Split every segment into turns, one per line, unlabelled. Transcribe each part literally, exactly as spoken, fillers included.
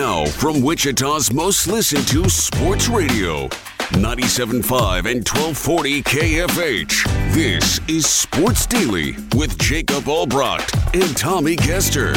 Now, from Wichita's most listened to sports radio, ninety-seven point five and twelve forty K F H. This is Sports Daily with Jacob Albrecht and Tommy Kester.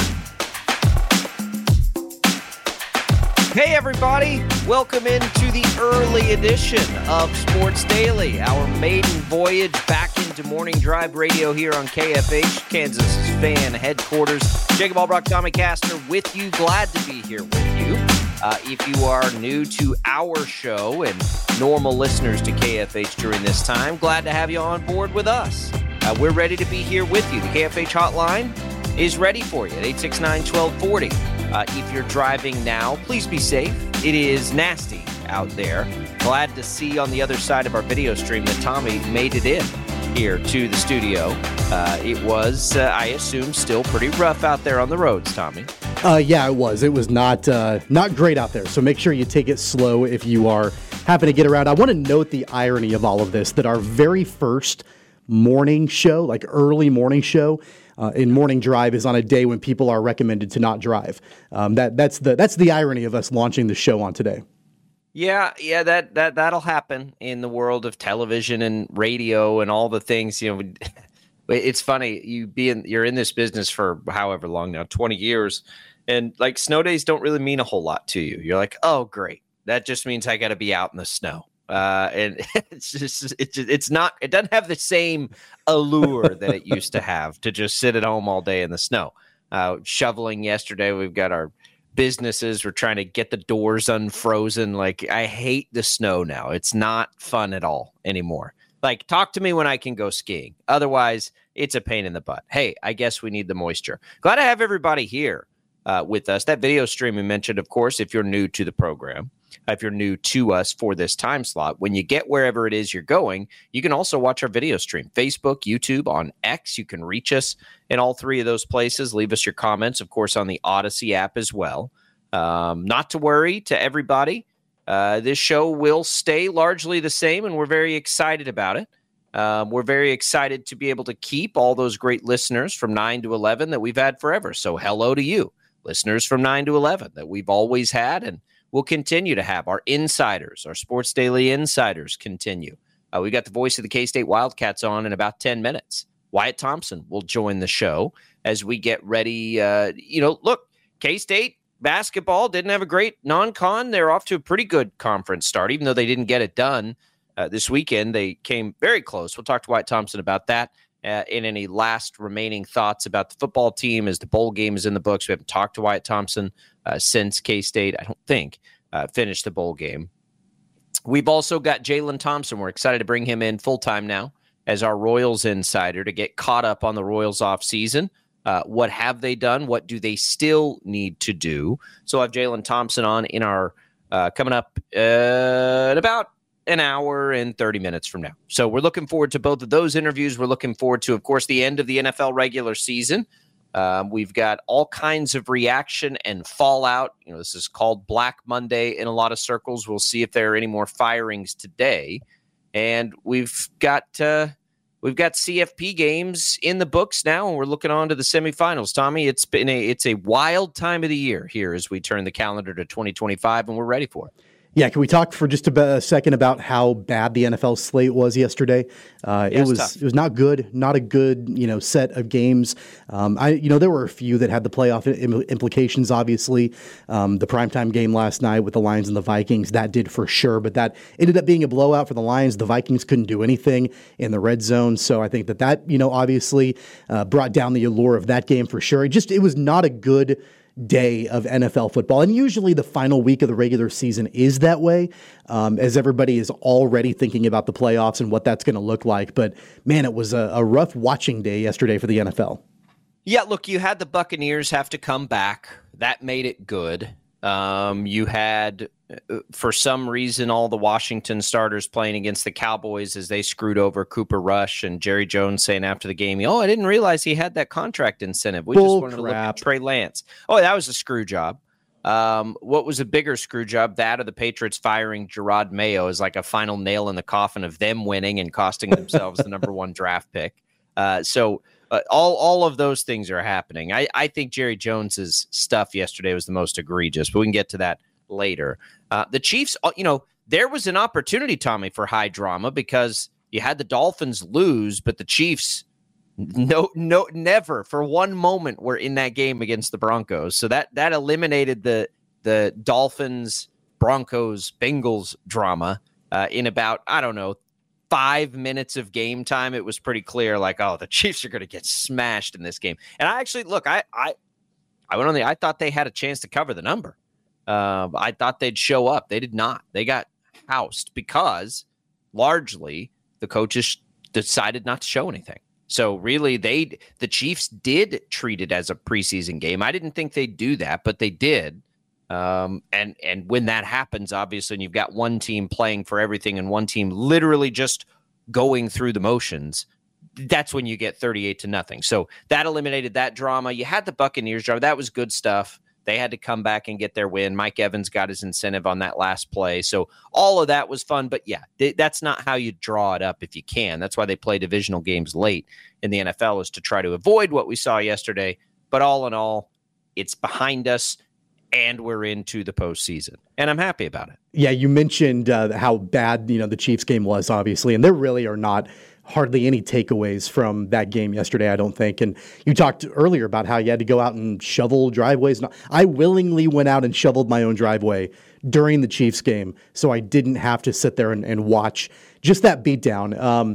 Hey everybody, welcome into the early edition of Sports Daily, our maiden voyage back into Morning Drive Radio here on K F H, Kansas fan headquarters. Jacob Albrecht, Tommy Kester with you, glad to be here with you. Uh, if you are new to our show and normal listeners to K F H during this time, glad to have you on board with us. Uh, we're ready to be here with you. The K F H hotline is ready for you at eight six nine, one two four zero. Uh, if you're driving now, please be safe. It is nasty out there. Glad to see on the other side of our video stream that Tommy made it in here to the studio. Uh, it was, uh, I assume, still pretty rough out there on the roads, Tommy.
Uh, yeah, it was. It was not uh, not great out there. So make sure you take it slow if you are happen to get around. I want to note the irony of all of this, that our very first morning show, like early morning show, Uh, in Morning Drive is on a day when people are recommended to not drive. Um, that that's the that's the irony of us launching the show on today.
Yeah, yeah, that that that'll happen in the world of television and radio and all the things. You know, it's funny. You be in you're in this business for however long now, twenty years, and like snow days don't really mean a whole lot to you. You're like, oh, great, that just means I got to be out in the snow. Uh, and it's just, it's, it's not, it doesn't have the same allure that it used to have to just sit at home all day in the snow. Uh, shoveling yesterday, we've got our businesses. We're trying to get the doors unfrozen. Like, I hate the snow now. It's not fun at all anymore. Like, talk to me when I can go skiing. Otherwise, it's a pain in the butt. Hey, I guess we need the moisture. Glad to have everybody here uh, with us. That video stream we mentioned, of course, if you're new to the program. If you're new to us for this time slot, when you get wherever it is you're going, you can also watch our video stream, Facebook, YouTube, on X. You can reach us in all three of those places. Leave us your comments, of course, on the Odyssey app as well. Um, not to worry to everybody. Uh, this show will stay largely the same, and we're very excited about it. Um, we're very excited to be able to keep all those great listeners from nine to eleven that we've had forever. So hello to you, listeners from nine to eleven that we've always had, and we'll continue to have. Our insiders, our Sports Daily insiders continue. Uh, we got the voice of the K-State Wildcats on in about ten minutes. Wyatt Thompson will join the show as we get ready. Uh, you know, look, K-State basketball didn't have a great non-con. They're off to a pretty good conference start, even though they didn't get it done uh, this weekend. They came very close. We'll talk to Wyatt Thompson about that. Uh, in any last remaining thoughts about the football team as the bowl game is in the books. We haven't talked to Wyatt Thompson uh, since K-State, I don't think, uh, finished the bowl game. We've also got Jalen Thompson. We're excited to bring him in full-time now as our Royals insider to get caught up on the Royals offseason. Uh, what have they done? What do they still need to do? So I'll have Jalen Thompson on in our uh, coming up uh, at about an hour and thirty minutes from now. So we're looking forward to both of those interviews. We're looking forward to, of course, the end of the N F L regular season. Um, we've got all kinds of reaction and fallout. You know, this is called Black Monday in a lot of circles. We'll see if there are any more firings today. And we've got uh, we've got C F P games in the books now, and we're looking on to the semifinals. Tommy, it's been a it's a wild time of the year here as we turn the calendar to twenty twenty-five, and we're ready for it.
Yeah, can we talk for just a, a second about how bad the N F L slate was yesterday? Uh,
yeah,
it was
tough.
it was not good, not a good you know set of games. Um, I you know there were a few that had the playoff im- implications. Obviously, um, the primetime game last night with the Lions and the Vikings, that did for sure. But that ended up being a blowout for the Lions. The Vikings couldn't do anything in the red zone, so I think that that you know obviously uh, brought down the allure of that game for sure. It just it was not a good day of N F L football. And usually the final week of the regular season is that way, um, as everybody is already thinking about the playoffs and what that's going to look like. But man, it was a, a rough watching day yesterday for the N F L.
Yeah, look, you had the Buccaneers have to come back. That made it good. Um, you had, for some reason, all the Washington starters playing against the Cowboys as they screwed over Cooper Rush, and Jerry Jones saying after the game, oh, I didn't realize he had that contract incentive. We
Bull
just wanted
crap.
to look at Trey Lance. Oh, that was a screw job. Um, what was a bigger screw job? That or the Patriots firing Gerard Mayo is like a final nail in the coffin of them winning and costing themselves the number one draft pick. Uh, so uh, all all of those things are happening. I, I think Jerry Jones's stuff yesterday was the most egregious, but we can get to that later. Uh, the Chiefs, you know, there was an opportunity, Tommy, for high drama because you had the Dolphins lose, but the Chiefs, no, no, never for one moment were in that game against the Broncos. So that that eliminated the the Dolphins, Broncos, Bengals drama uh, in about, I don't know, five minutes of game time. It was pretty clear, like, oh, the Chiefs are going to get smashed in this game. And I actually, look, I I, I went on the, I thought they had a chance to cover the number. Uh, I thought they'd show up. They did not. They got housed because largely the coaches decided not to show anything. So really, they the Chiefs did treat it as a preseason game. I didn't think they'd do that, but they did. Um, and and when that happens, obviously, and you've got one team playing for everything and one team literally just going through the motions, that's when you get thirty-eight to nothing. So that eliminated that drama. You had the Buccaneers drama. That was good stuff. They had to come back and get their win. Mike Evans got his incentive on that last play. So all of that was fun. But yeah, th- that's not how you draw it up if you can. That's why they play divisional games late in the N F L, is to try to avoid what we saw yesterday. But all in all, it's behind us and we're into the postseason. And I'm happy about it.
Yeah, you mentioned uh, how bad, you know, the Chiefs game was, obviously, and there really are not hardly any takeaways from that game yesterday, I don't think. And you talked earlier about how you had to go out and shovel driveways. I willingly went out and shoveled my own driveway during the Chiefs game, so I didn't have to sit there and, and watch just that beatdown. Um,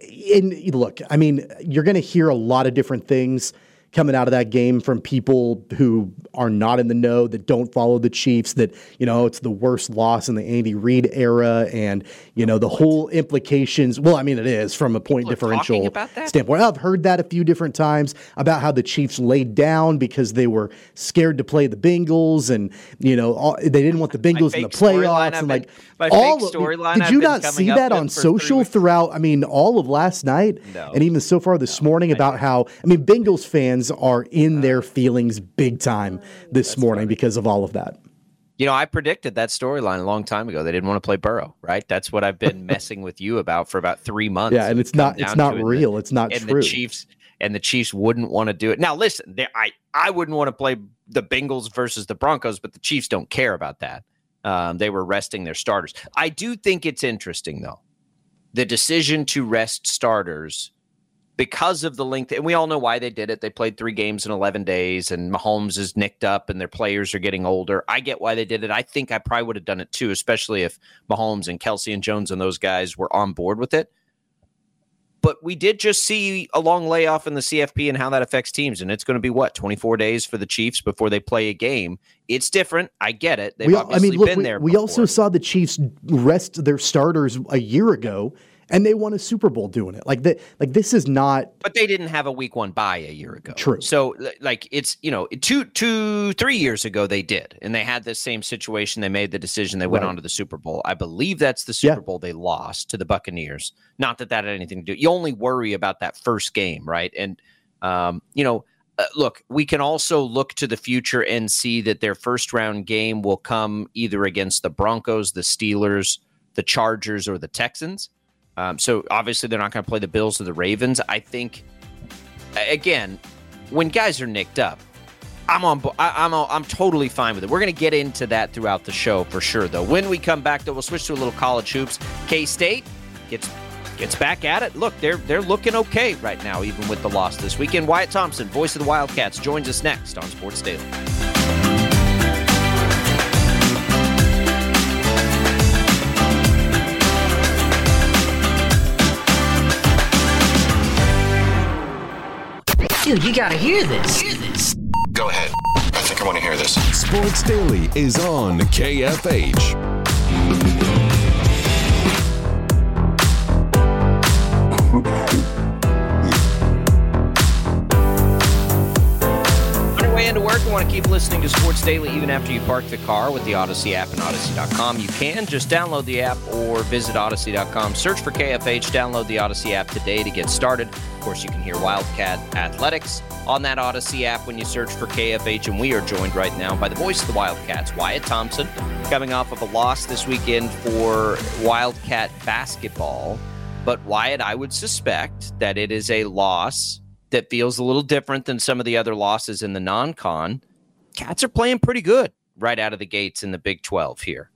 and look, I mean, you're going to hear a lot of different things coming out of that game from people who are not in the know, that don't follow the Chiefs, that, you know, it's the worst loss in the Andy Reid era, and, you know, the whole implications. Well, I mean, it is from a point
People
differential standpoint. I've heard that a few different times about how the Chiefs laid down because they were scared to play the Bengals, and, you know, all, they didn't want the Bengals in the playoffs. And like
been,
all
storyline.
Did you not see that on social throughout? I mean, all of last night
no.
and even so far this no, morning about how, I mean, Bengals fans are in their feelings big time this That's morning funny. because of all of that.
You know, I predicted that storyline a long time ago. They didn't want to play Burrow, right? That's what I've been messing with you about for about three months.
Yeah, and it's not it's not real.
It.
It's not
and
true.
The Chiefs and the Chiefs wouldn't want to do it. Now, listen, I I wouldn't want to play the Bengals versus the Broncos, but the Chiefs don't care about that. Um, they were resting their starters. I do think it's interesting, though, the decision to rest starters because of the length, and we all know why they did it. They played three games in eleven days, and Mahomes is nicked up, and their players are getting older. I get why they did it. I think I probably would have done it too, especially if Mahomes and Kelsey and Jones and those guys were on board with it. But we did just see a long layoff in the C F P and how that affects teams, and it's going to be, what, twenty-four days for the Chiefs before they play a game. It's different. I get it. They've we, obviously I mean, look, been
we,
there
We
before.
also saw the Chiefs rest their starters a year ago, and they won a Super Bowl doing it. Like that, like this is not.
But they didn't have a week one bye a year ago.
True.
So like it's, you know, two, two, three years ago they did, and they had this same situation. They made the decision. They went right on to the Super Bowl. I believe that's the Super yeah. Bowl they lost to the Buccaneers. Not that that had anything to do. You only worry about that first game, right? And um, you know, uh, look, we can also look to the future and see that their first round game will come either against the Broncos, the Steelers, the Chargers, or the Texans. Um, so obviously they're not going to play the Bills or the Ravens. I think, again, when guys are nicked up, I'm on. I, I'm. I'm totally fine with it. We're going to get into that throughout the show for sure, though. When we come back, though, we'll switch to a little college hoops. K-State gets gets back at it. Look, they're they're looking okay right now, even with the loss this weekend. Wyatt Thompson, voice of the Wildcats, joins us next on Sports Daily.
Dude, you gotta hear this. Hear this.
Go ahead. I think I want to hear this.
Sports Daily is on K F H.
Into work and want to keep listening to Sports Daily even after you park the car with the Odyssey app and Odyssey dot com. You can just download the app or visit Odyssey dot com. Search for K F H. Download the Odyssey app today to get started. Of course, you can hear Wildcat Athletics on that Odyssey app when you search for K F H. And we are joined right now by the voice of the Wildcats, Wyatt Thompson, coming off of a loss this weekend for Wildcat basketball. But Wyatt, I would suspect that it is a loss that feels a little different than some of the other losses in the non-con. Cats are playing pretty good right out of the gates in the Big twelve here.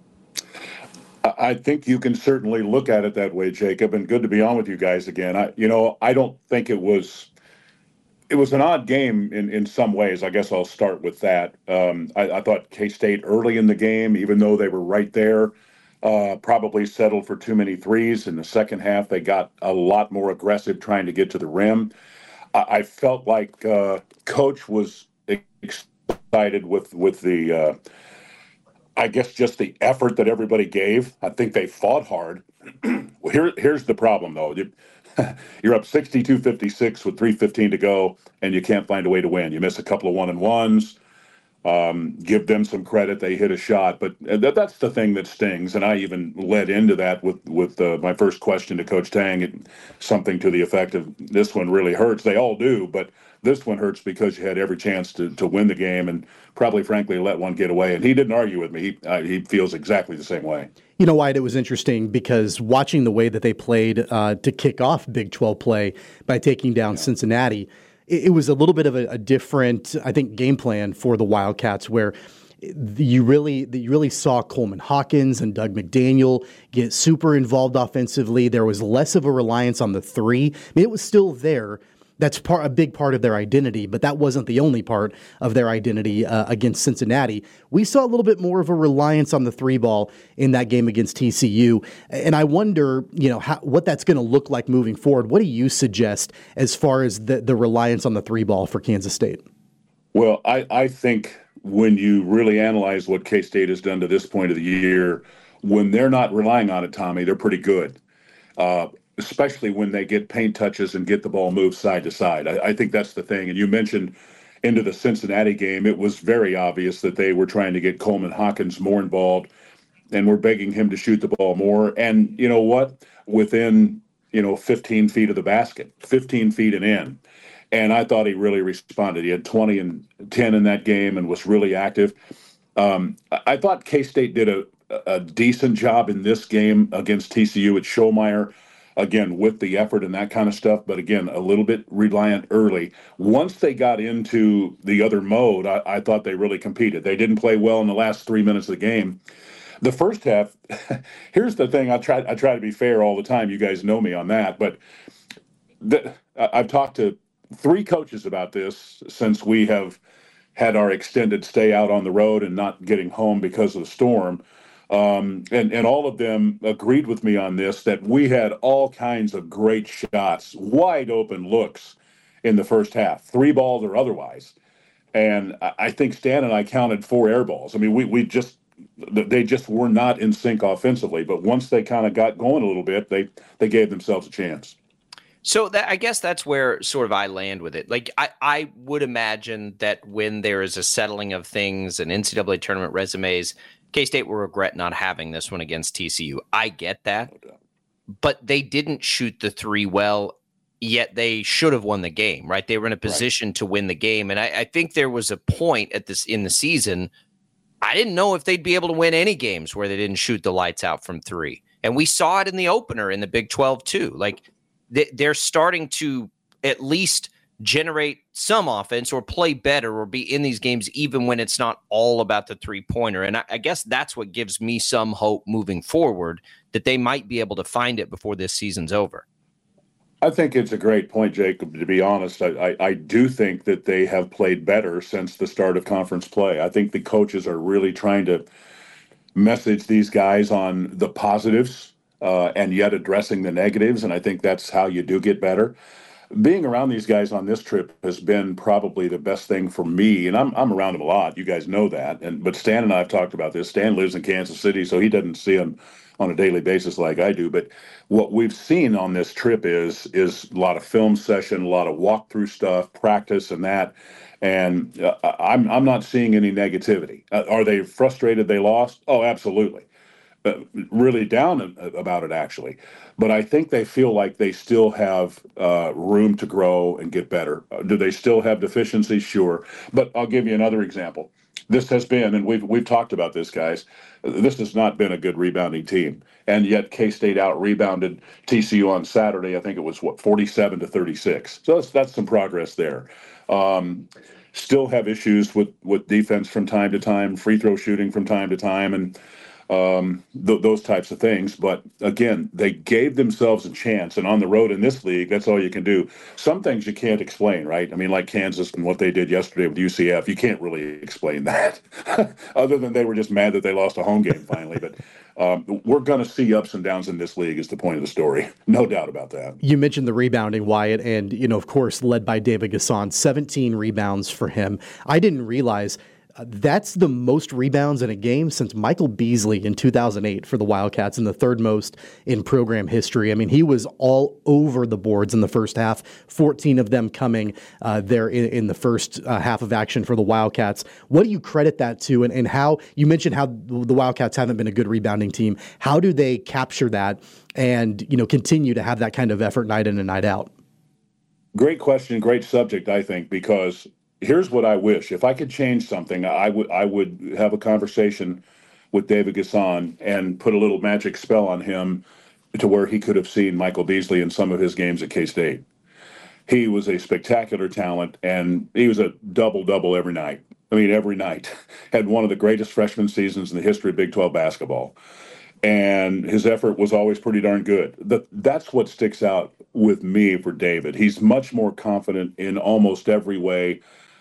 I think you can certainly look at it that way, Jacob, and good to be on with you guys again. I, you know, I don't think it was it was an odd game in, in some ways. I guess I'll start with that. Um, I, I thought K-State early in the game, even though they were right there, uh, probably settled for too many threes. In the second half, they got a lot more aggressive trying to get to the rim. I, I felt like uh, Coach was excited with, with the uh, – I guess just the effort that everybody gave. I think they fought hard. Well, here, here's the problem, though. You're up sixty-two fifty-six with three fifteen to go, and you can't find a way to win. You miss a couple of one-and-ones. Um, give them some credit. They hit a shot. But that, that's the thing that stings, and I even led into that with, with uh, my first question to Coach Tang, and something to the effect of, this one really hurts. They all do, but this one hurts because you had every chance to, to win the game and probably, frankly, let one get away. And he didn't argue with me. He, uh, he feels exactly the same way.
You know, Wyatt, it was interesting because watching the way that they played uh, to kick off Big twelve play by taking down yeah. Cincinnati, it, it was a little bit of a, a different, I think, game plan for the Wildcats, where you really you really saw Coleman Hawkins and Doug McDaniel get super involved offensively. There was less of a reliance on the three. I mean, it was still there. That's part a big part of their identity, but that wasn't the only part of their identity uh, against Cincinnati. We saw a little bit more of a reliance on the three ball in that game against T C U, and I wonder, you know, how, what that's going to look like moving forward. What do you suggest as far as the, the reliance on the three ball for Kansas State?
Well, I, I think when you really analyze what K-State has done to this point of the year, when they're not relying on it, Tommy, they're pretty good. Uh, especially when they get paint touches and get the ball moved side to side. I, I think that's the thing. And you mentioned into the Cincinnati game, it was very obvious that they were trying to get Coleman Hawkins more involved and were begging him to shoot the ball more. And you know what? Within, you know, fifteen feet of the basket, fifteen feet and in. And I thought he really responded. He had twenty and ten in that game and was really active. Um, I thought K-State did a, a decent job in this game against T C U at Schollmeyer. Again, with the effort and that kind of stuff, but again, a little bit reliant early. Once they got into the other mode, I, I thought they really competed. They didn't play well in the last three minutes of the game. The first half, here's the thing, I try, I try to be fair all the time. You guys know me on that, but the, I've talked to three coaches about this since we have had our extended stay out on the road and not getting home because of the storm. Um, and, and all of them agreed with me on this, that we had all kinds of great shots, wide open looks in the first half, three balls or otherwise. And I think Stan and I counted four air balls. I mean, we, we just, they just were not in sync offensively, but once they kind of got going a little bit, they, they gave themselves a chance.
So that, I guess that's where sort of I land with it. Like I, I would imagine that when there is a settling of things and N C double A tournament resumes, K-State will regret not having this one against T C U. I get that, but they didn't shoot the three well, yet they should have won the game, right? They were in a position right. to win the game. And I, I think there was a point at this in the season, I didn't know if they'd be able to win any games where they didn't shoot the lights out from three. And we saw it in the opener in the Big twelve too. Like they, they're starting to at least generate some offense or play better or be in these games even when it's not all about the three-pointer. And I, I guess that's what gives me some hope moving forward, that they might be able to find it before this season's over.
I think it's a great point, Jacob. To be honest, I, I, I do think that they have played better since the start of conference play. I think the coaches are really trying to message these guys on the positives uh, and yet addressing the negatives, and I think that's how you do get better. Being around these guys on this trip has been probably the best thing for me, and I'm I'm around them a lot. You guys know that. And but Stan and I have talked about this. Stan lives in Kansas City, so he doesn't see them on a daily basis like I do. But what we've seen on this trip is is a lot of film session, a lot of walkthrough stuff, practice, and that. And uh, I'm I'm not seeing any negativity. Uh, are they frustrated they lost? Oh, absolutely. Uh, really down about it, actually. But I think they feel like they still have uh, room to grow and get better. Uh, do they still have deficiencies? Sure. But I'll give you another example. this has been, and we've we've talked about this, guys. This has not been a good rebounding team, and yet K-State out rebounded T C U on Saturday. I think it was what forty-seven to thirty-six. So that's that's some progress there. Um, still have issues with with defense from time to time, free throw shooting from time to time, and um, th- those types of things. But again, they gave themselves a chance, and on the road in this league, that's all you can do. Some things you can't explain, right? I mean, like Kansas and what they did yesterday with U C F, you can't really explain that, other than they were just mad that they lost a home game finally. But um, we're going to see ups and downs in this league is the point of the story. No doubt about that.
You mentioned the rebounding, Wyatt, and, you know, of course, led by David Gasson, seventeen rebounds for him. I didn't realize Uh, that's the most rebounds in a game since Michael Beasley in two thousand eight for the Wildcats, and the third most in program history. I mean, he was all over the boards in the first half, fourteen of them coming uh, there in, in the first uh, half of action for the Wildcats. What do you credit that to, and, and how you mentioned how the Wildcats haven't been a good rebounding team. How do they capture that and, you know, continue to have that kind of effort night in and night out?
Great question, great subject, I think, because here's what I wish. If I could change something, I would I would have a conversation with David Gasson and put a little magic spell on him to where he could have seen Michael Beasley in some of his games at K-State. He was a spectacular talent, and he was a double-double every night. I mean, every night. Had one of the greatest freshman seasons in the history of Big twelve basketball. And his effort was always pretty darn good. The, that's what sticks out with me for David. He's much more confident in almost every way.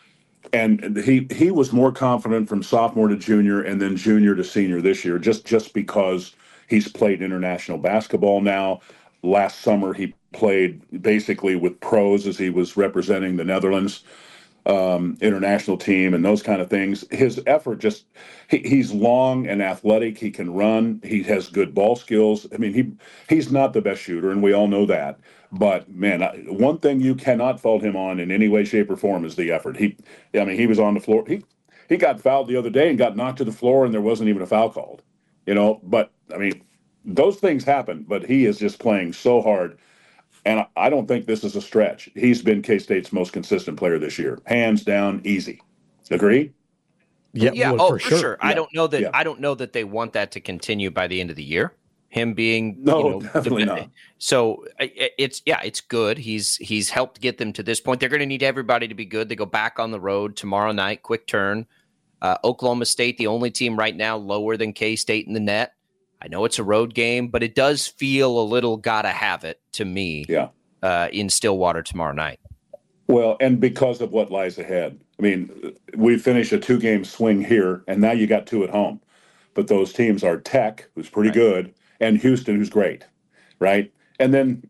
And he he was more confident from sophomore to junior and then junior to senior this year, just, just because he's played international basketball now. Last summer, he played basically with pros as he was representing the Netherlands um, international team and those kind of things. His effort just, he, he's long and athletic. He can run. He has good ball skills. I mean, he he's not the best shooter, and we all know that. But, man, I, one thing you cannot fault him on in any way, shape, or form is the effort. He, I mean, he was on the floor. He he got fouled the other day and got knocked to the floor, and there wasn't even a foul called. You know, but, I mean, those things happen, but he is just playing so hard. And I, I don't think this is a stretch. He's been K-State's most consistent player this year. Hands down, easy. Agree?
Yeah, yeah well, oh, for sure. sure.
Yeah.
I don't know that
Yeah.
I don't know that they want that to continue by the end of the year. Him being
No,
you know,
definitely
the,
not.
So it's yeah, it's good. He's he's helped get them to this point. They're going to need everybody to be good. They go back on the road tomorrow night. Quick turn. Uh, Oklahoma State, the only team right now lower than K-State in the net. I know it's a road game, but it does feel a little gotta have it to me.
Yeah.
Uh, in Stillwater tomorrow night.
Well, and because of what lies ahead. I mean, we finished a two-game swing here, and now you got two at home. But those teams are Tech, who's pretty
Right.
good, and Houston, who's great, right? And then,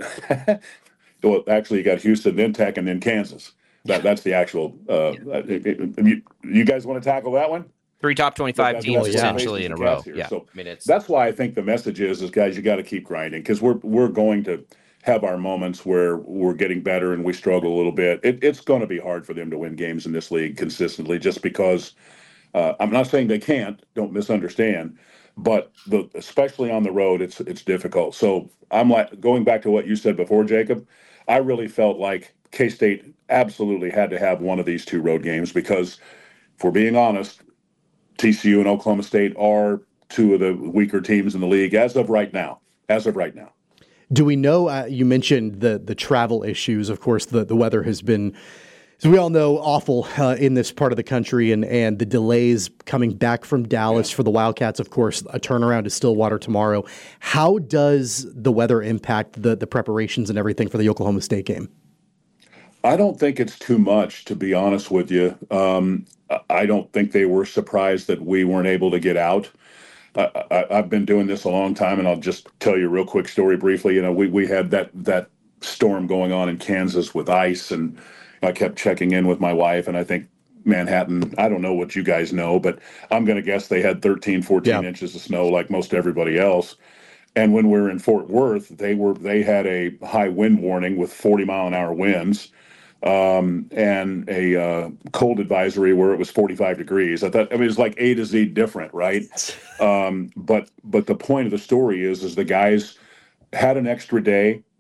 well, actually, you got Houston, then Tech, and then Kansas. That, that's the actual. Uh, you, you guys want to tackle that one?
Three top twenty-five
That's
teams
what
essentially in a
faces
row.
cats here.
Yeah,
So
I mean it's
that's why I think the message is, is guys, you got to keep grinding, because we're we're going to have our moments where we're getting better and we struggle a little bit. It, it's going to be hard for them to win games in this league consistently, just because uh, I'm not saying they can't. Don't misunderstand, but the especially on the road, it's it's difficult. So I'm like going back to what you said before, Jacob. I really felt like K-State absolutely had to have one of these two road games, because, if we're being honest, T C U and Oklahoma State are two of the weaker teams in the league as of right now. As of right now.
Do we know, uh, you mentioned the the travel issues. Of course, the, the weather has been, as we all know, awful uh, in this part of the country, and, and the delays coming back from Dallas yeah. for the Wildcats, of course, a turnaround to Stillwater tomorrow. How does the weather impact the, the preparations and everything for the Oklahoma State game?
I don't think it's too much, to be honest with you. Um, I don't think they were surprised that we weren't able to get out. I, I, I've been doing this a long time, and I'll just tell you a real quick story briefly. You know, we, we had that that storm going on in Kansas with ice, and I kept checking in with my wife, and I think Manhattan, I don't know what you guys know, but I'm going to guess they had thirteen, fourteen
yeah.
inches of snow like most everybody else. And when we were in Fort Worth, they were they had a high wind warning with forty mile an hour winds. Um, and a uh, cold advisory where it was forty-five degrees. I thought, I mean, it was like A to Z different, right? Um, but but the point of the story is, is the guys had an extra day.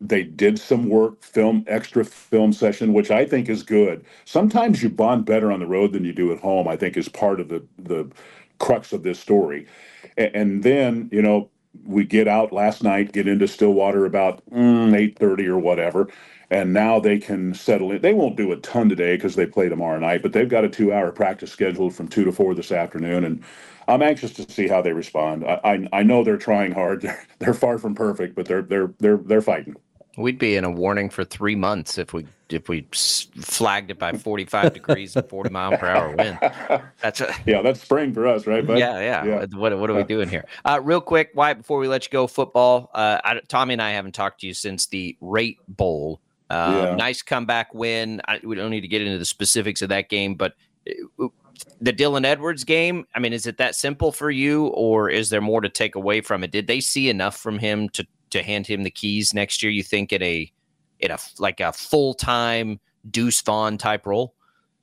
they did some work, film, extra film session, which I think is good. Sometimes you bond better on the road than you do at home, I think is part of the, the crux of this story. And, and then, you know, we get out last night, get into Stillwater about mm, eight thirty or whatever, and now they can settle in. They won't do a ton today because they play tomorrow night, but they've got a two-hour practice scheduled from two to four this afternoon, and I'm anxious to see how they respond. I I, I know they're trying hard. They're, they're far from perfect, but they're they're they're they're fighting.
We'd be in a warning for three months if we if we flagged it by forty-five degrees and forty mile per hour wind. That's a,
yeah, that's spring for us, right, bud?
Yeah, yeah. yeah. What what are we doing here? Uh, real quick, Wyatt, before we let you go, football. Uh, I, Tommy and I haven't talked to you since the Rate Bowl. Um, yeah. Nice comeback win. I, we don't need to get into the specifics of that game, but the Dylan Edwards game, I mean, is it that simple for you, or is there more to take away from it? Did they see enough from him to to hand him the keys next year, you think, in a in a like a full-time Deuce Vaughn type role?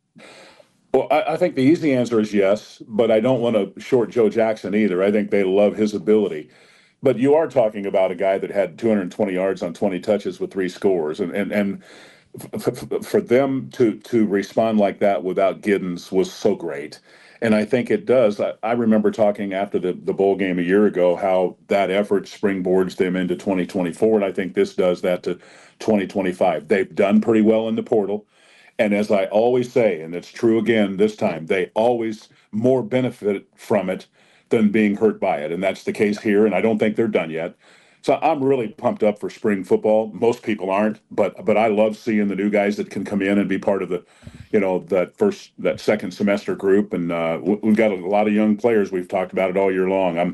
Well, I, I think the easy answer is yes, but I don't want to short Joe Jackson either. I think they love his ability. But you are talking about a guy that had two hundred twenty yards on twenty touches with three scores, and and and f- f- for them to to respond like that without Giddens was so great. And I think it does. I, I remember talking after the, the bowl game a year ago how that effort springboards them into twenty twenty-four, and I think this does that to twenty twenty-five. They've done pretty well in the portal. And as I always say, and it's true again this time, they always more benefit from it than being hurt by it. And that's the case here, and I don't think they're done yet. So I'm really pumped up for spring football. Most people aren't, but but I love seeing the new guys that can come in and be part of the, you know, that first, that second semester group. And uh, we've got a lot of young players. We've talked about it all year long. I'm,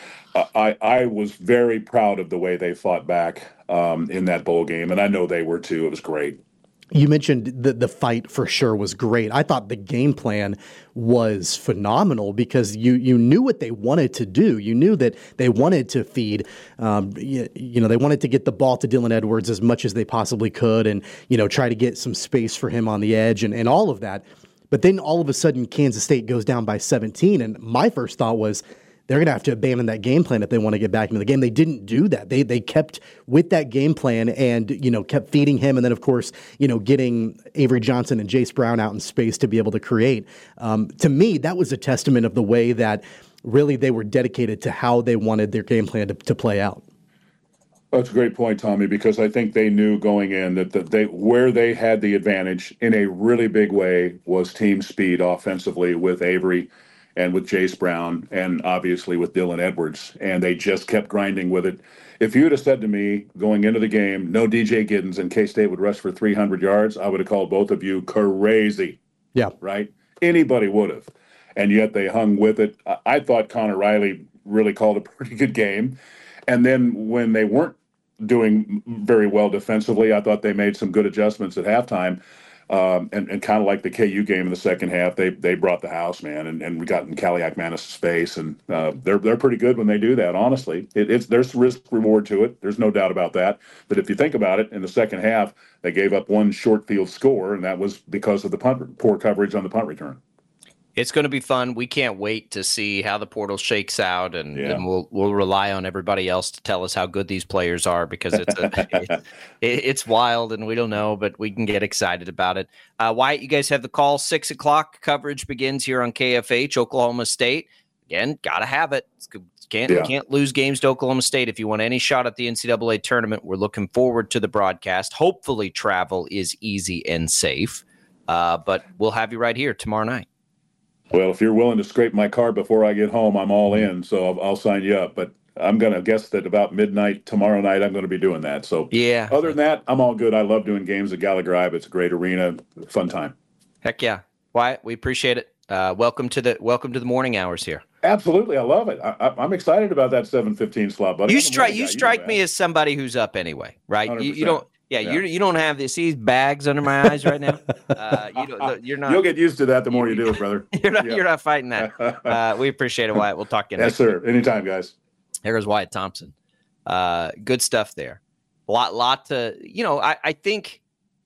I I was very proud of the way they fought back um, in that bowl game, and I know they were too. It was great.
You mentioned the the fight for sure was great. I thought the game plan was phenomenal because you you knew what they wanted to do. You knew that they wanted to feed, um, you, you know, they wanted to get the ball to Dylan Edwards as much as they possibly could, and you know, try to get some space for him on the edge and, and all of that. But then all of a sudden, Kansas State goes down by seventeen, and my first thought was, they're going to have to abandon that game plan if they want to get back into the game. They didn't do that. They they kept with that game plan and, you know, kept feeding him. And then, of course, you know, getting Avery Johnson and Jace Brown out in space to be able to create. Um, to me, that was a testament of the way that really they were dedicated to how they wanted their game plan to, to play out.
That's a great point, Tommy, because I think they knew going in that the, they where they had the advantage in a really big way was team speed offensively with Avery and with Jace Brown, and obviously with Dylan Edwards, and they just kept grinding with it. If you would have said to me going into the game, no D J Giddens and K-State would rush for three hundred yards, I would have called both of you crazy.
Yeah.
Right? Anybody would have. And yet they hung with it. I thought Connor Riley really called a pretty good game. And then when they weren't doing very well defensively, I thought they made some good adjustments at halftime. Um, and, and kind of like the K U game in the second half, they they brought the house, man, and, and we got in Kaliak Manis' space, and uh, they're they're pretty good when they do that. Honestly, it, it's there's risk reward to it. There's no doubt about that. But if you think about it, in the second half, they gave up one short field score, and that was because of the punt poor coverage on the punt return.
It's going to be fun. We can't wait to see how the portal shakes out, and, yeah. and we'll we'll rely on everybody else to tell us how good these players are because it's a, it, it's wild and we don't know, but we can get excited about it. Uh, Wyatt, you guys have the call. Six o'clock coverage begins here on K F H. Oklahoma State again. Got to have it. Can't yeah. can't lose games to Oklahoma State if you want any shot at the N C double A tournament. We're looking forward to the broadcast. Hopefully, travel is easy and safe, uh, but we'll have you right here tomorrow night.
Well, if you're willing to scrape my car before I get home, I'm all in, so I'll, I'll sign you up. But I'm going to guess that about midnight tomorrow night, I'm going to be doing that. So
yeah.
Other than that, I'm all good. I love doing games at Gallagher-Iba. It's a great arena, fun time.
Heck yeah, Wyatt, we appreciate it. Uh, welcome to the welcome to the morning hours here.
Absolutely, I love it. I, I'm excited about that seven fifteen slot. But
you strike you strike you know me as somebody who's up anyway, right? You, you don't. Yeah, yeah. you you don't have this these bags under my eyes right now. Uh, you don't, you're not.
You'll get used to that the more you do it, brother.
You're not.
Yeah.
You're not fighting that. Uh, we appreciate it, Wyatt. We'll talk again.
Yes, sir. Week. Anytime, guys.
There goes Wyatt Thompson. Uh, good stuff there. A lot, lot to you know. I I think.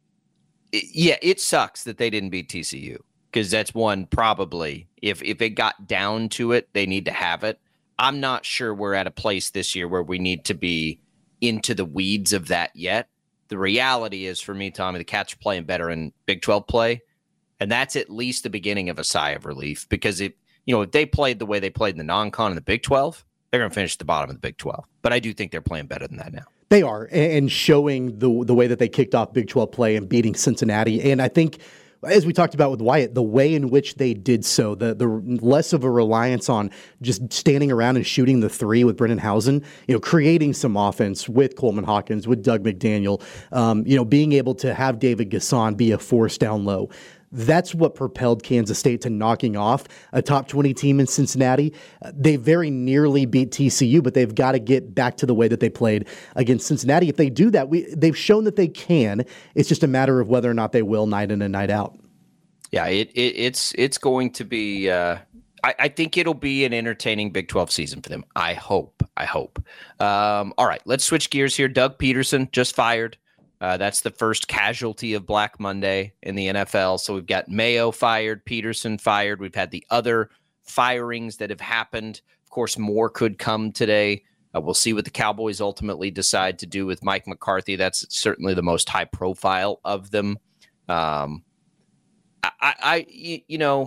It, yeah, it sucks that they didn't beat T C U because that's one probably if if it got down to it, they need to have it. I'm not sure we're at a place this year where we need to be into the weeds of that yet. The reality is, for me, Tommy, the Cats are playing better in Big twelve play, and that's at least the beginning of a sigh of relief, because if, you know, if they played the way they played in the non-con in the Big twelve, they're going to finish at the bottom of the Big twelve. But I do think they're playing better than that now.
They are, and showing the the way that they kicked off Big twelve play and beating Cincinnati. And I think, as we talked about with Wyatt, the way in which they did so, the the less of a reliance on just standing around and shooting the three with Brennan Hausen, you know, creating some offense with Coleman Hawkins, with Doug McDaniel, um, you know, being able to have David Gasson be a force down low. That's what propelled Kansas State to knocking off a top twenty team in Cincinnati. Uh, they very nearly beat T C U, but they've got to get back to the way that they played against Cincinnati. If they do that, we, they've shown that they can. It's just a matter of whether or not they will night in and night out.
Yeah, it, it it's it's going to be. Uh, I, I think it'll be an entertaining Big twelve season for them. I hope. I hope. Um, all right, let's switch gears here. Doug Peterson just fired. Uh, that's the first casualty of Black Monday in the N F L. So we've got Mayo fired, Peterson fired. We've had the other firings that have happened. Of course, more could come today. Uh, we'll see what the Cowboys ultimately decide to do with Mike McCarthy. That's certainly the most high profile of them. Um, I, I, you know,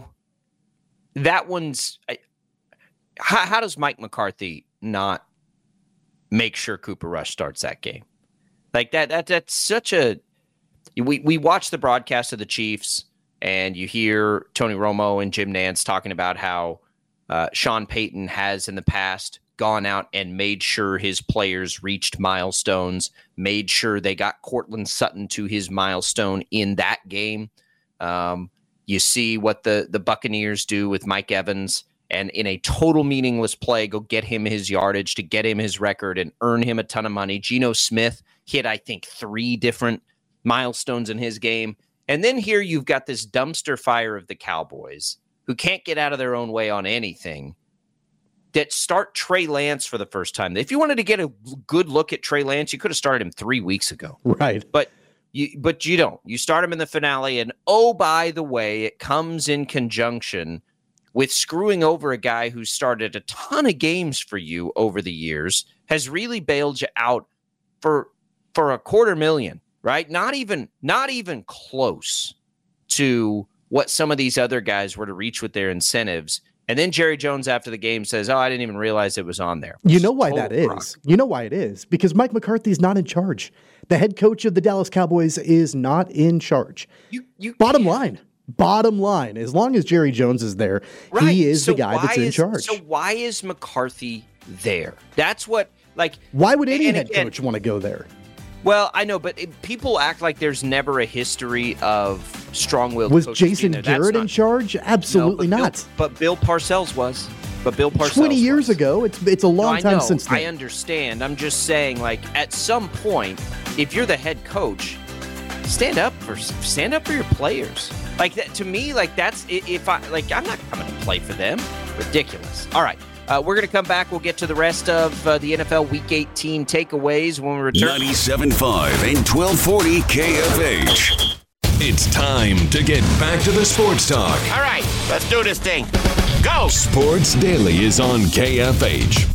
that one's. I, how, how does Mike McCarthy not make sure Cooper Rush starts that game? Like that, that, that's such a. We we watch the broadcast of the Chiefs, and you hear Tony Romo and Jim Nantz talking about how uh, Sean Payton has in the past gone out and made sure his players reached milestones, made sure they got Cortland Sutton to his milestone in that game. Um, you see what the the Buccaneers do with Mike Evans, and in a total meaningless play, go get him his yardage to get him his record and earn him a ton of money. Geno Smith hit, I think, three different milestones in his game. And then here you've got this dumpster fire of the Cowboys, who can't get out of their own way on anything, that start Trey Lance for the first time. If you wanted to get a good look at Trey Lance, you could have started him three weeks ago.
Right.
But you, but you don't. You start him in the finale, and oh, by the way, it comes in conjunction with screwing over a guy who started a ton of games for you over the years, has really bailed you out for for a quarter million, right? Not even not even close to what some of these other guys were to reach with their incentives. And then Jerry Jones after the game says, oh, I didn't even realize it was on there.
You know why
Total
that is?
rock.
You know why it is? Because Mike McCarthy's not in charge. The head coach of the Dallas Cowboys is not in charge.
You, you
Bottom line. Bottom line. As long as Jerry Jones is there,
right.
he is
so
the guy that's in
is,
charge.
So why is McCarthy there? That's what, like...
Why would any head
again,
coach want to go there?
Well, I know, but it, people act like there's never a history of strong-willed
Was
coaches
Jason
being there.
Garrett
That's
in
not,
charge? Absolutely
no, but
not.
Bill, but Bill Parcells was. But Bill Parcells
Twenty years
was.
ago. It's it's a long
no, I
time
know,
since then.
I understand. I'm just saying, like, at some point, if you're the head coach, stand up for stand up for your players. Like that, to me, like that's if I like I'm not coming to play for them. Ridiculous. All right. Uh, we're going to come back. We'll get to the rest of uh, the N F L Week eighteen takeaways when we return.
ninety-seven point five and twelve forty K F H.
It's time to get back to the sports talk.
All right, let's do this thing. Go!
Sports Daily is on K F H.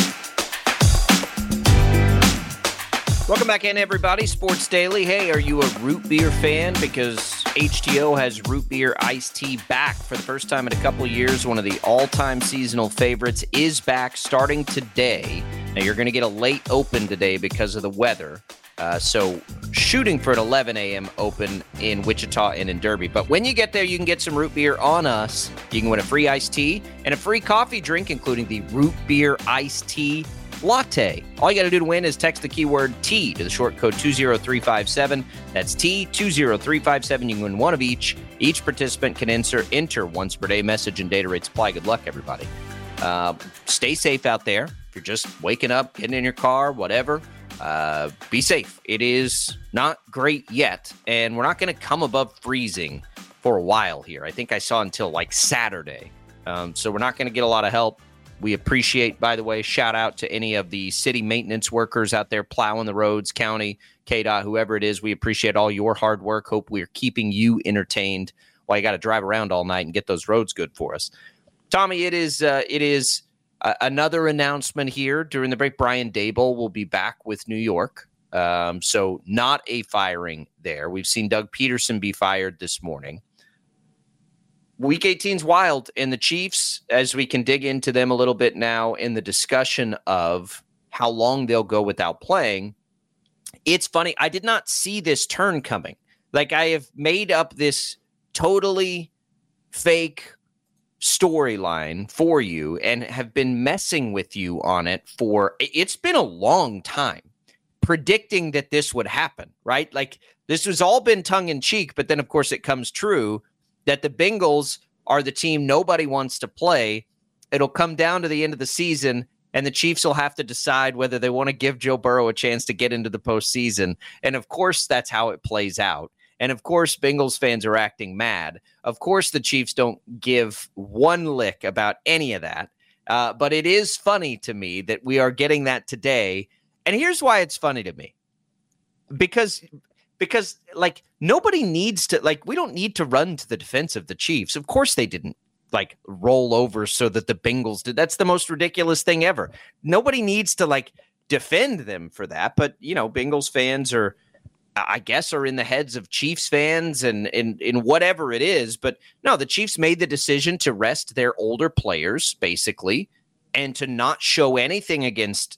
Welcome back in, everybody. Sports Daily. Hey, are you a root beer fan? Because H T O has root beer iced tea back for the first time in a couple of years. One of the all-time seasonal favorites is back starting today. Now, you're going to get a late open today because of the weather. Uh, so shooting for an eleven a.m. open in Wichita and in Derby. But when you get there, you can get some root beer on us. You can win a free iced tea and a free coffee drink, including the root beer iced tea latte. All you got to do to win is text the keyword T to the short code two zero three five seven. That's T two zero three five seven. You can win one of each. Each participant can enter, enter once per day. Message and data rates apply. Good luck, everybody. Uh, stay safe out there. If you're just waking up, getting in your car, whatever, uh, be safe. It is not great yet, and we're not going to come above freezing for a while here. I think I saw until like Saturday. Um, so we're not going to get a lot of help. We appreciate, by the way, shout out to any of the city maintenance workers out there plowing the roads, county, K D O T, whoever it is. We appreciate all your hard work. Hope we're keeping you entertained while you got to drive around all night and get those roads good for us. Tommy, it is uh, it is uh, another announcement here during the break. Brian Daboll will be back with New York. Um, so not a firing there. We've seen Doug Peterson be fired this morning. Week eighteen's wild, and the Chiefs, as we can dig into them a little bit now in the discussion of how long they'll go without playing. It's funny. I did not see this turn coming. Like, I have made up this totally fake storyline for you and have been messing with you on it for, it's been a long time, predicting that this would happen, right? Like, this has all been tongue in cheek, but then of course it comes true that the Bengals are the team nobody wants to play. It'll come down to the end of the season, and the Chiefs will have to decide whether they want to give Joe Burrow a chance to get into the postseason. And of course, that's how it plays out. And of course, Bengals fans are acting mad. Of course, the Chiefs don't give one lick about any of that. Uh, but it is funny to me that we are getting that today. And here's why it's funny to me. Because Because, like, nobody needs to, like, we don't need to run to the defense of the Chiefs. Of course they didn't, like, roll over so that the Bengals did. That's the most ridiculous thing ever. Nobody needs to, like, defend them for that. But, you know, Bengals fans are, I guess, are in the heads of Chiefs fans and in, in whatever it is. But, no, the Chiefs made the decision to rest their older players, basically, and to not show anything against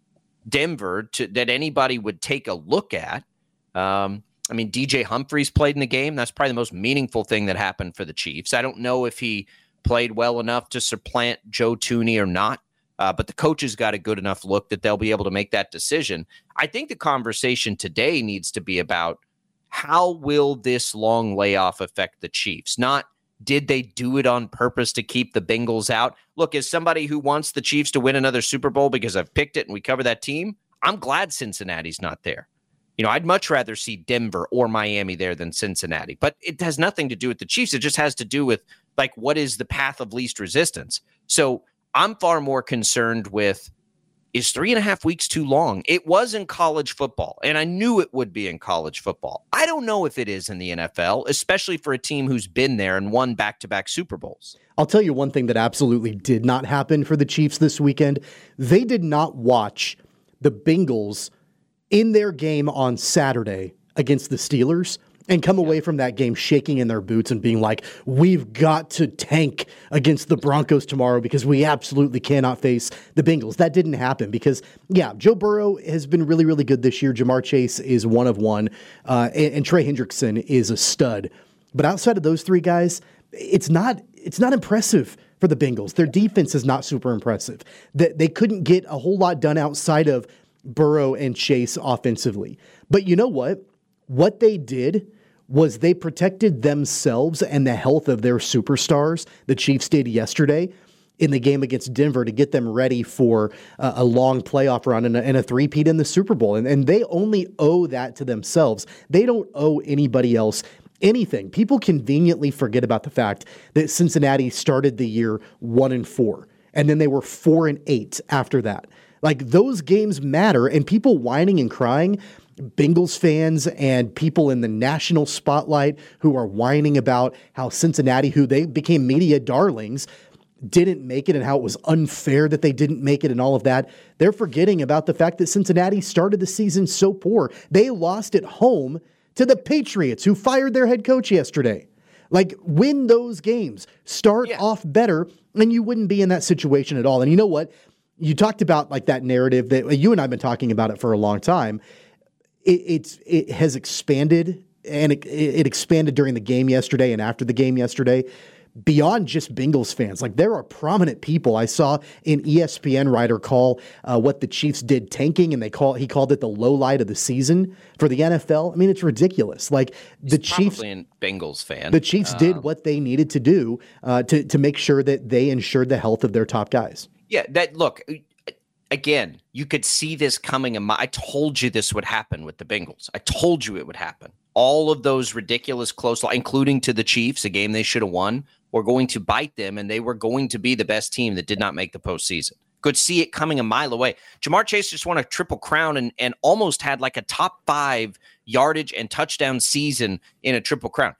Denver to, that anybody would take a look at. Um, I mean, D J Humphries played in the game. That's probably the most meaningful thing that happened for the Chiefs. I don't know if he played well enough to supplant Joe Thuney or not, uh, but the coaches got a good enough look that they'll be able to make that decision. I think the conversation today needs to be about how will this long layoff affect the Chiefs? Not did they do it on purpose to keep the Bengals out? Look, as somebody who wants the Chiefs to win another Super Bowl because I've picked it and we cover that team, I'm glad Cincinnati's not there. You know, I'd much rather see Denver or Miami there than Cincinnati, but it has nothing to do with the Chiefs. It just has to do with, like, what is the path of least resistance? So I'm far more concerned with, is three and a half weeks too long? It was in college football, and I knew it would be in college football. I don't know if it is in the N F L, especially for a team who's been there and won back-to-back Super Bowls.
I'll tell you one thing that absolutely did not happen for the Chiefs this weekend. They did not watch the Bengals in their game on Saturday against the Steelers and come away from that game shaking in their boots and being like, we've got to tank against the Broncos tomorrow because we absolutely cannot face the Bengals. That didn't happen because, yeah, Joe Burrow has been really, really good this year. Jamar Chase is one of one, uh, and, and Trey Hendrickson is a stud. But outside of those three guys, it's not it's not impressive for the Bengals. Their defense is not super impressive. They, they couldn't get a whole lot done outside of Burrow and Chase offensively. But you know what? What they did was they protected themselves and the health of their superstars. The Chiefs did yesterday in the game against Denver to get them ready for a, a long playoff run and a, and a three-peat in the Super Bowl. And, and they only owe that to themselves. They don't owe anybody else anything. People conveniently forget about the fact that Cincinnati started the year one and four, and then they were four and eight after that. Like, those games matter, and people whining and crying, Bengals fans and people in the national spotlight who are whining about how Cincinnati, who they became media darlings, didn't make it and how it was unfair that they didn't make it and all of that. They're forgetting about the fact that Cincinnati started the season so poor. They lost at home to the Patriots, who fired their head coach yesterday. Like, win those games. Start yeah. off better, and you wouldn't be in that situation at all. And you know what? You talked about, like, that narrative that you and I have been talking about it for a long time. It, it's it has expanded, and it, it expanded during the game yesterday and after the game yesterday, beyond just Bengals fans. Like, there are prominent people. I saw an E S P N writer call uh, what the Chiefs did tanking, and they call he called it the low light of the season for the N F L. I mean, it's ridiculous. Like,
He's
the Chiefs,
probably a Bengals fan.
The Chiefs um, did what they needed to do uh, to to make sure that they ensured the health of their top guys.
Yeah, that look, again, you could see this coming. I told you this would happen with the Bengals. I told you it would happen. All of those ridiculous close, including to the Chiefs, a game they should have won, were going to bite them, and they were going to be the best team that did not make the postseason. Could see it coming a mile away. Jamar Chase just won a triple crown and, and almost had like a top five yardage and touchdown season in a triple crown.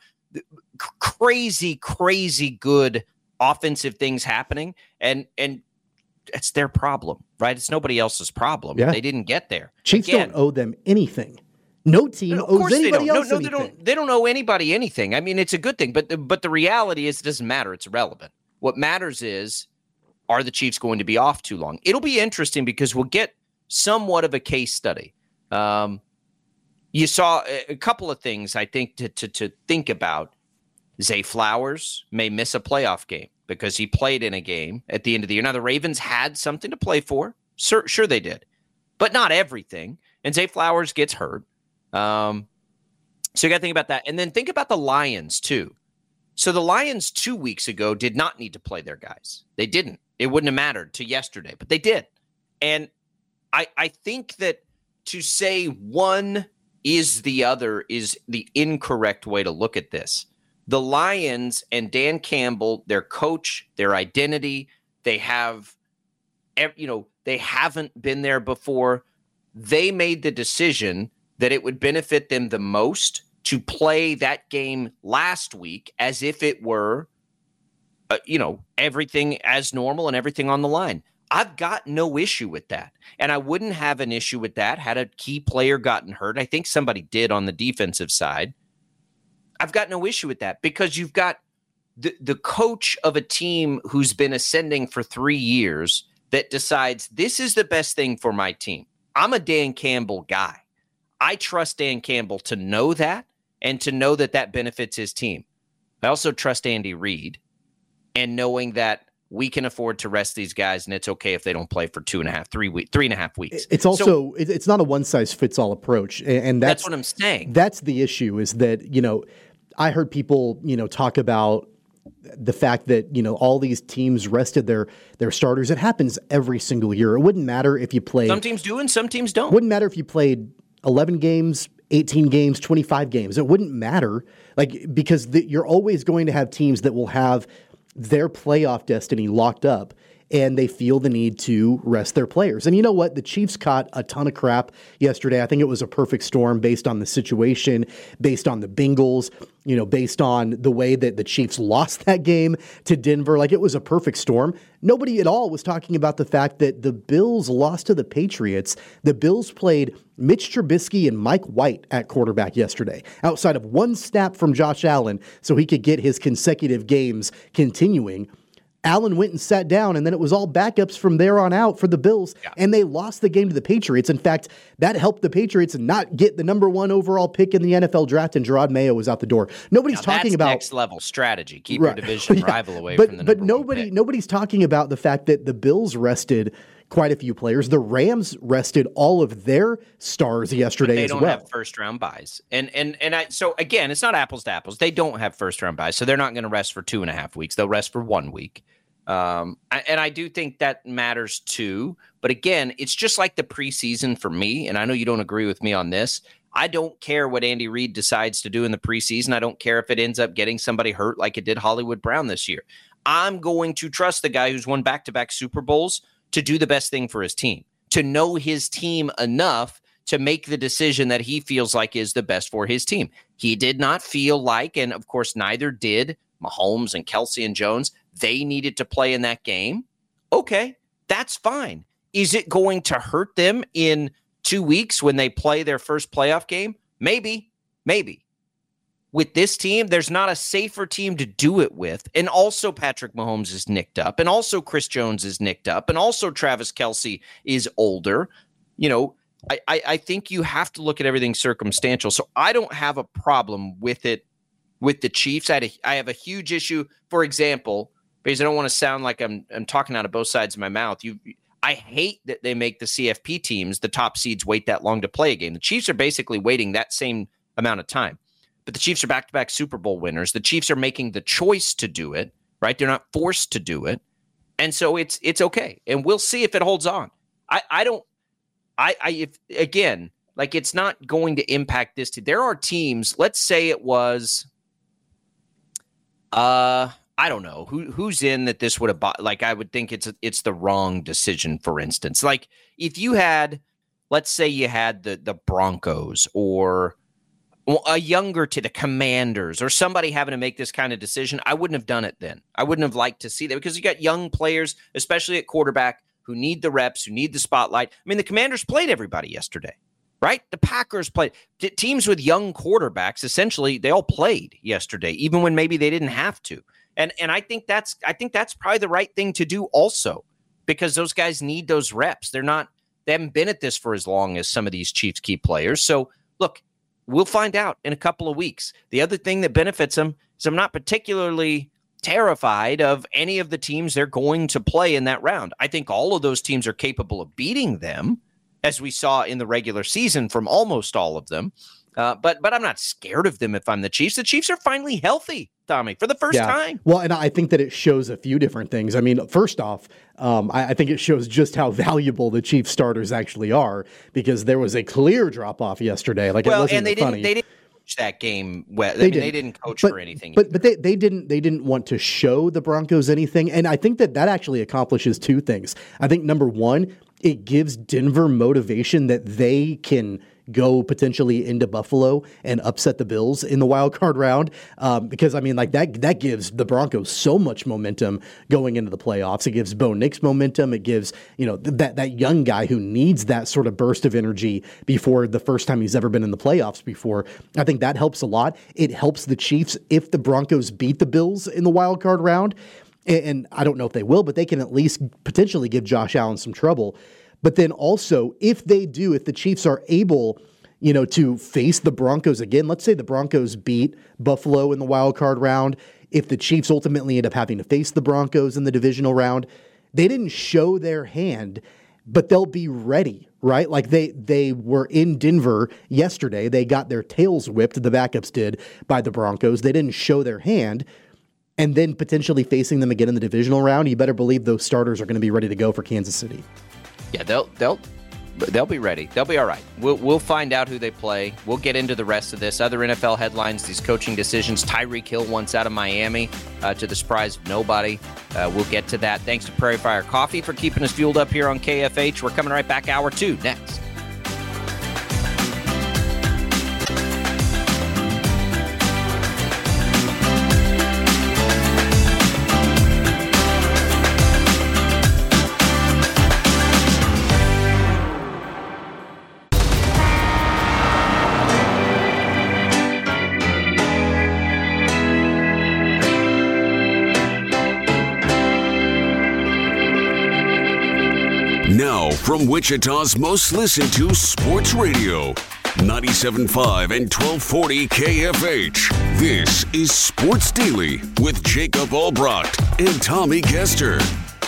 Crazy, crazy good offensive things happening. And, and, it's their problem, right? It's nobody else's problem.
Yeah.
They didn't get there.
Chiefs
Again,
don't owe them anything. No team
of
owes
course they
anybody
don't.
else
no, no,
anything.
they don't. They don't owe anybody anything. I mean, it's a good thing, but the, but the reality is, it doesn't matter. It's irrelevant. What matters is, are the Chiefs going to be off too long? It'll be interesting because we'll get somewhat of a case study. Um, you saw a couple of things I think to to to think about. Zay Flowers may miss a playoff game because he played in a game at the end of the year. Now, the Ravens had something to play for. Sure, sure they did, but not everything. And Zay Flowers gets hurt. Um, so you got to think about that. And then think about the Lions, too. So the Lions two weeks ago did not need to play their guys. They didn't. It wouldn't have mattered to yesterday, but they did. And I, I think that to say one is the other is the incorrect way to look at this. The Lions and Dan Campbell, their coach, their identity, they have, you know, they haven't been there before. They made the decision that it would benefit them the most to play that game last week as if it were, uh, you know, everything as normal and everything on the line. I've got no issue with that. And I wouldn't have an issue with that had a key player gotten hurt. I think somebody did on the defensive side. I've got no issue with that because you've got the, the coach of a team who's been ascending for three years that decides this is the best thing for my team. I'm a Dan Campbell guy. I trust Dan Campbell to know that and to know that that benefits his team. I also trust Andy Reid and knowing that we can afford to rest these guys and it's okay if they don't play for two and a half, three weeks, three and a half weeks.
It's also,
so,
it's not a one size fits all approach. And that's,
that's what I'm saying.
That's the issue is that, you know, I heard people, you know, talk about the fact that, you know, all these teams rested their their starters. It happens every single year. It wouldn't matter if you played.
Some teams do and some teams don't.
It wouldn't matter if you played eleven games, eighteen games, twenty-five games. It wouldn't matter, like, because the, you're always going to have teams that will have their playoff destiny locked up. And they feel the need to rest their players. And you know what? The Chiefs caught a ton of crap yesterday. I think it was a perfect storm based on the situation, based on the Bengals, you know, based on the way that the Chiefs lost that game to Denver. Like, it was a perfect storm. Nobody at all was talking about the fact that the Bills lost to the Patriots. The Bills played Mitch Trubisky and Mike White at quarterback yesterday, outside of one snap from Josh Allen so he could get his consecutive games continuing. Allen went and sat down, and then it was all backups from there on out for the Bills, yeah. And they lost the game to the Patriots. In fact, that helped the Patriots not get the number one overall pick in the N F L draft, and Gerard Mayo was out the door. Nobody's
now,
talking
that's
about
next level strategy. Keep
right.
your division
yeah.
rival away
but,
from the
but
number
nobody,
one pick.
nobody's talking about the fact that the Bills rested quite a few players. The Rams rested all of their stars yesterday
they
as
don't
well.
have first round buys. And and and I so again, it's not apples to apples. They don't have first round buys, so they're not going to rest for two and a half weeks. They'll rest for one week. Um, and I do think that matters too. But again, it's just like the preseason for me. And I know you don't agree with me on this. I don't care what Andy Reid decides to do in the preseason. I don't care if it ends up getting somebody hurt like it did Hollywood Brown this year. I'm going to trust the guy who's won back-to-back Super Bowls to do the best thing for his team, to know his team enough to make the decision that he feels like is the best for his team. He did not feel like, and of course neither did Mahomes and Kelsey and Jones, they needed to play in that game. Okay, that's fine. Is it going to hurt them in two weeks when they play their first playoff game? Maybe, maybe. With this team, there's not a safer team to do it with. And also Patrick Mahomes is nicked up. And also Chris Jones is nicked up. And also Travis Kelce is older. You know, I, I, I think you have to look at everything circumstantial. So I don't have a problem with it with the Chiefs. I, had a, I have a huge issue, for example, because I don't want to sound like I'm I'm talking out of both sides of my mouth. You, I hate that they make the C F P teams, the top seeds, wait that long to play a game. The Chiefs are basically waiting that same amount of time. But the Chiefs are back-to-back Super Bowl winners. The Chiefs are making the choice to do it, right? They're not forced to do it. And so it's it's okay. And we'll see if it holds on. I, I don't I I if again, like it's not going to impact this team. There are teams, let's say it was uh I don't know who who's in that this would have bought. Like, I would think it's it's the wrong decision. For instance, like if you had, let's say you had the the Broncos or a younger to the Commanders or somebody having to make this kind of decision, I wouldn't have done it then. I wouldn't have liked to see that because you got young players, especially at quarterback, who need the reps, who need the spotlight. I mean, the Commanders played everybody yesterday, right? The Packers played. T- teams with young quarterbacks, essentially, they all played yesterday, even when maybe they didn't have to. And and I think that's I think that's probably the right thing to do also, because those guys need those reps. They're not they haven't been at this for as long as some of these Chiefs key players. So look, we'll find out in a couple of weeks. The other thing that benefits them is I'm not particularly terrified of any of the teams they're going to play in that round. I think all of those teams are capable of beating them, as we saw in the regular season from almost all of them. Uh, but but I'm not scared of them if I'm the Chiefs. The Chiefs are finally healthy, Tommy, for the first
yeah.
time.
Well, and I think that it shows a few different things. I mean, first off, um, I, I think it shows just how valuable the Chiefs starters actually are, because there was a clear drop off yesterday. Like,
well,
it wasn't
and they
funny.
didn't. They didn't coach that game. Well,
They
I mean,
didn't.
they didn't coach
but,
for anything.
But but they, they didn't they didn't want to show the Broncos anything, and I think that that actually accomplishes two things. I think number one, it gives Denver motivation that they can go potentially into Buffalo and upset the Bills in the wild card round. Um, because I mean, like that, that gives the Broncos so much momentum going into the playoffs. It gives Bo Nix momentum. It gives, you know, th- that, that young guy who needs that sort of burst of energy before the first time he's ever been in the playoffs before. I think that helps a lot. It helps the Chiefs if the Broncos beat the Bills in the wild card round. And, and I don't know if they will, but they can at least potentially give Josh Allen some trouble. But then also, if they do, if the Chiefs are able, you know, to face the Broncos again, let's say the Broncos beat Buffalo in the wild card round. If the Chiefs ultimately end up having to face the Broncos in the divisional round, they didn't show their hand, but they'll be ready, right? Like they they were in Denver yesterday. They got their tails whipped, the backups did, by the Broncos. They didn't show their hand. And then potentially facing them again in the divisional round, you better believe those starters are going to be ready to go for Kansas City.
Yeah, they'll they'll they'll be ready. They'll be all right. We'll we'll find out who they play. We'll get into the rest of this. Other N F L headlines, these coaching decisions. Tyreek Hill wants out of Miami, uh, to the surprise of nobody. Uh, we'll get to that. Thanks to Prairie Fire Coffee for keeping us fueled up here on K F H. We're coming right back. Hour two next.
Now, from Wichita's most listened to sports radio, ninety-seven point five and twelve forty K F H. This is Sports Daily with Jacob Albrocht and Tommy Kester.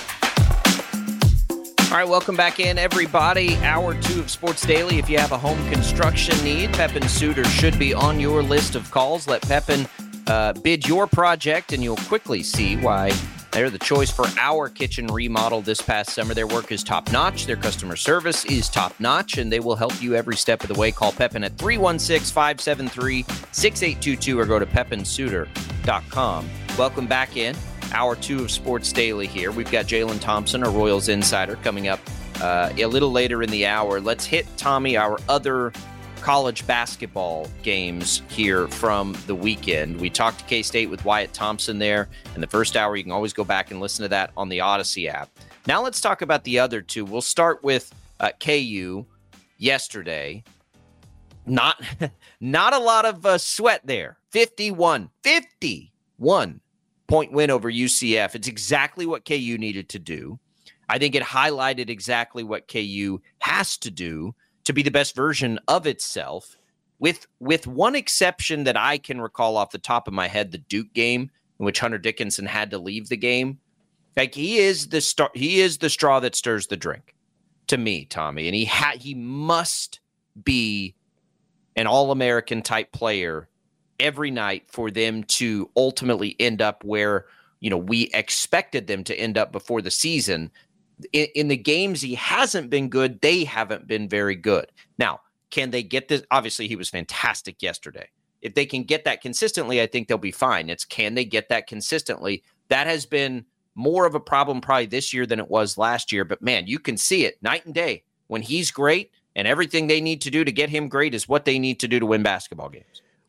All right, welcome back in, everybody. Hour two of Sports Daily. If you have a home construction need, Pepin Suter should be on your list of calls. Let Pepin uh, bid your project, and you'll quickly see why they're the choice for our kitchen remodel this past summer. Their work is top-notch. Their customer service is top-notch, and they will help you every step of the way. Call Pepin at three one six, five seven three, six eight two two or go to pepin suter dot com. Welcome back in. Hour two of Sports Daily here. We've got Jalen Thompson, our Royals insider, coming up uh, a little later in the hour. Let's hit, Tommy, our other college basketball games here from the weekend. We talked to K-State with Wyatt Thompson there in the first hour. You can always go back and listen to that on the Odyssey app. Now let's talk about the other two. We'll start with uh, K U yesterday. Not, not a lot of uh, sweat there. fifty-one, fifty-one point win over U C F. It's exactly what K U needed to do. I think it highlighted exactly what K U has to do to be the best version of itself, with with one exception that I can recall off the top of my head, the Duke game in which Hunter Dickinson had to leave the game. Like he is the star, he is the straw that stirs the drink to me, Tommy, and he ha- he must be an All-American type player every night for them to ultimately end up where, you know, we expected them to end up before the season. In, in the games he hasn't been good, they haven't been very good. Now, can they get this? Obviously, he was fantastic yesterday. If they can get that consistently, I think they'll be fine. It's can they get that consistently? That has been more of a problem probably this year than it was last year. But, man, you can see it night and day. When he's great and everything they need to do to get him great is what they need to do to win basketball games.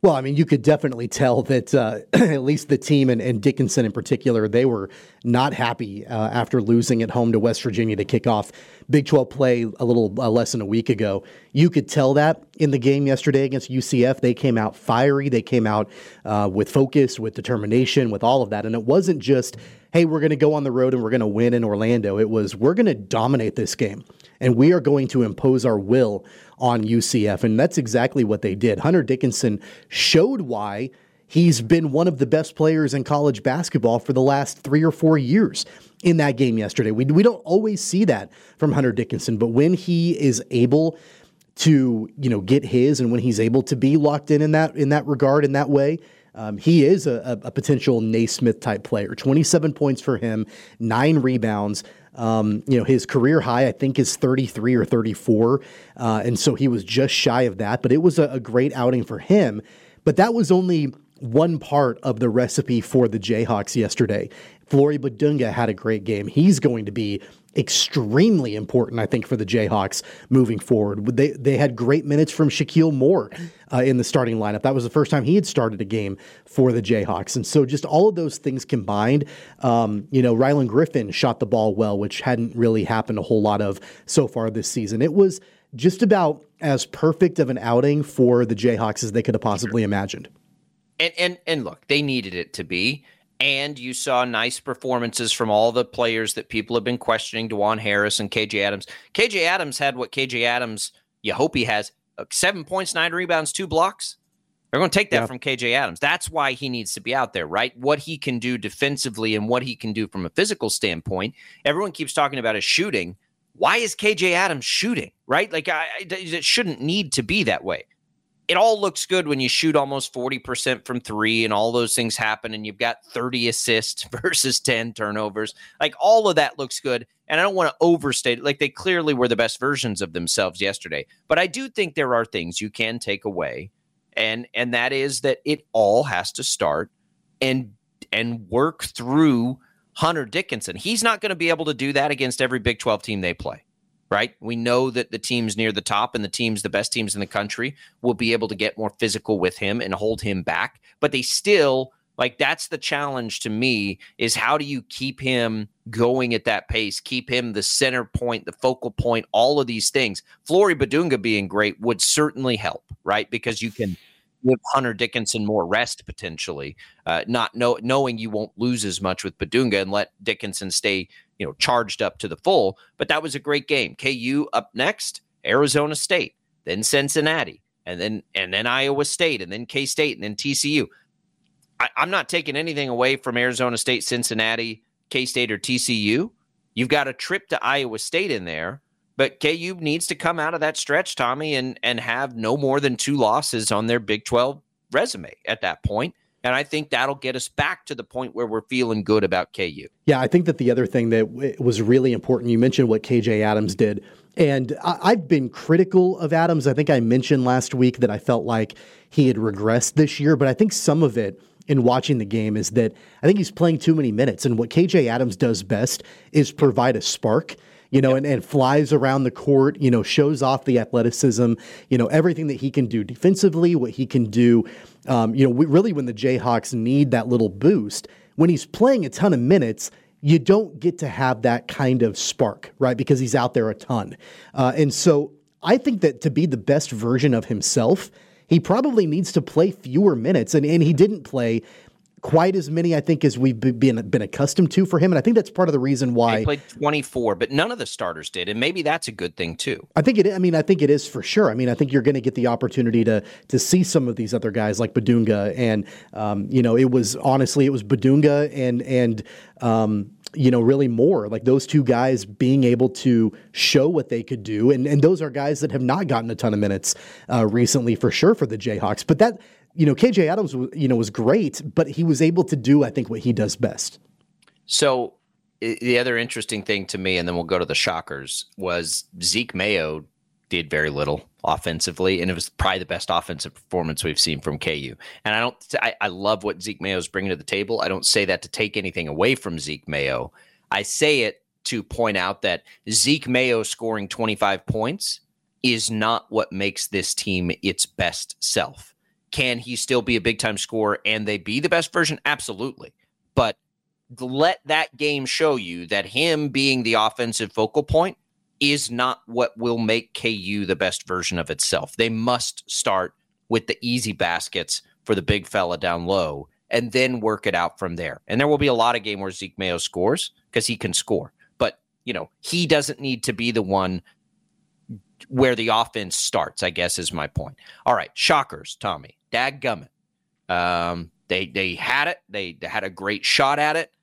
Well, I mean, you could definitely tell that uh, at least the team and, and Dickinson in particular, they were not happy uh, after losing at home to West Virginia to kick off Big twelve play a little uh, less than a week ago. You could tell that in the game yesterday against U C F. They came out fiery. They came out uh, with focus, with determination, with all of that. And it wasn't just, hey, we're going to go on the road and we're going to win in Orlando. It was, we're going to dominate this game and we are going to impose our will on U C F. And that's exactly what they did. Hunter Dickinson showed why he's been one of the best players in college basketball for the last three or four years in that game yesterday. We, we don't always see that from Hunter Dickinson, but when he is able to, you know, get his and when he's able to be locked in in that, in that regard, in that way, Um, he is a, a potential Naismith type player. twenty-seven points for him, nine rebounds. Um, you know, his career high, I think, is thirty-three or thirty-four. Uh, and so he was just shy of that, but it was a, a great outing for him. But that was only one part of the recipe for the Jayhawks yesterday. Flory Badunga had a great game. He's going to be extremely important, I think, for the Jayhawks moving forward. They they had great minutes from Shaquille Moore uh, in the starting lineup. That was the first time he had started a game for the Jayhawks. And so just all of those things combined, um, you know, Rylan Griffin shot the ball well, which hadn't really happened a whole lot of so far this season. It was just about as perfect of an outing for the Jayhawks as they could have possibly imagined.
And and and look, they needed it to be. And you saw nice performances from all the players that people have been questioning, DeJuan Harris and K J Adams. K J Adams had what K J Adams, you hope he has, uh, seven points, nine rebounds, two blocks. They're going to take that yeah. from K J Adams. That's why he needs to be out there, right? What he can do defensively and what he can do from a physical standpoint. Everyone keeps talking about his shooting. Why is K J Adams shooting, right? Like, I, I, it shouldn't need to be that way. It all looks good when you shoot almost forty percent from three and all those things happen and you've got thirty assists versus ten turnovers. Like, all of that looks good. And I don't want to overstate it. Like, they clearly were the best versions of themselves yesterday. But I do think there are things you can take away. And and that is that it all has to start and and work through Hunter Dickinson. He's not going to be able to do that against every Big twelve team they play. Right? We know that the teams near the top and the teams, the best teams in the country, will be able to get more physical with him and hold him back. But they still, like, that's the challenge to me, is how do you keep him going at that pace, keep him the center point, the focal point, all of these things. Flory Badunga being great would certainly help, right? Because you can give Hunter Dickinson more rest potentially, uh, not know, knowing you won't lose as much with Badunga and let Dickinson stay, you know, charged up to the full. But that was a great game. K U up next, Arizona State, then Cincinnati, and then and then Iowa State, and then K-State, and then T C U. I, I'm not taking anything away from Arizona State, Cincinnati, K-State, or T C U. You've got a trip to Iowa State in there, but K U needs to come out of that stretch, Tommy, and and have no more than two losses on their Big twelve resume at that point. And I think that'll get us back to the point where we're feeling good about K U.
Yeah, I think that the other thing that w- was really important, you mentioned what K J Adams did. And I- I've been critical of Adams. I think I mentioned last week that I felt like he had regressed this year. But I think some of it in watching the game is that I think he's playing too many minutes. And what K J Adams does best is provide a spark. You know, yep. and, and flies around the court, you know, shows off the athleticism, you know, everything that he can do defensively, what he can do. Um, you know, we, really when the Jayhawks need that little boost, when he's playing a ton of minutes, you don't get to have that kind of spark, right? Because he's out there a ton. Uh, and so I think that to be the best version of himself, he probably needs to play fewer minutes. And, and he didn't play quite as many, I think, as we've been been accustomed to for him. And I think that's part of the reason why
he played twenty-four, but none of the starters did. And maybe that's a good thing too.
I think it, I mean, I think it is for sure. I mean, I think you're going to get the opportunity to, to see some of these other guys like Badunga. And, um, you know, it was honestly, it was Badunga and, and, um, you know, really more like those two guys being able to show what they could do. And, and those are guys that have not gotten a ton of minutes uh, recently for sure for the Jayhawks, but that, you know, K J Adams, you know, was great, but he was able to do, I think, what he does best.
So the other interesting thing to me, and then we'll go to the shockers, was Zeke Mayo did very little offensively, and it was probably the best offensive performance we've seen from K U. And I don't, I, I love what Zeke Mayo is bringing to the table. I don't say that to take anything away from Zeke Mayo. I say it to point out that Zeke Mayo scoring twenty-five points is not what makes this team its best self. can he still be a big-time scorer and they be the best version? Absolutely. But let that game show you that him being the offensive focal point is not what will make K U the best version of itself. They must start with the easy baskets for the big fella down low and then work it out from there. And there will be a lot of game where Zeke Mayo scores because he can score. But, you know, he doesn't need to be the one where the offense starts, I guess is my point. All right, Shockers, Tommy. Dadgummit. Um, they they had it. They, they had a great shot at it.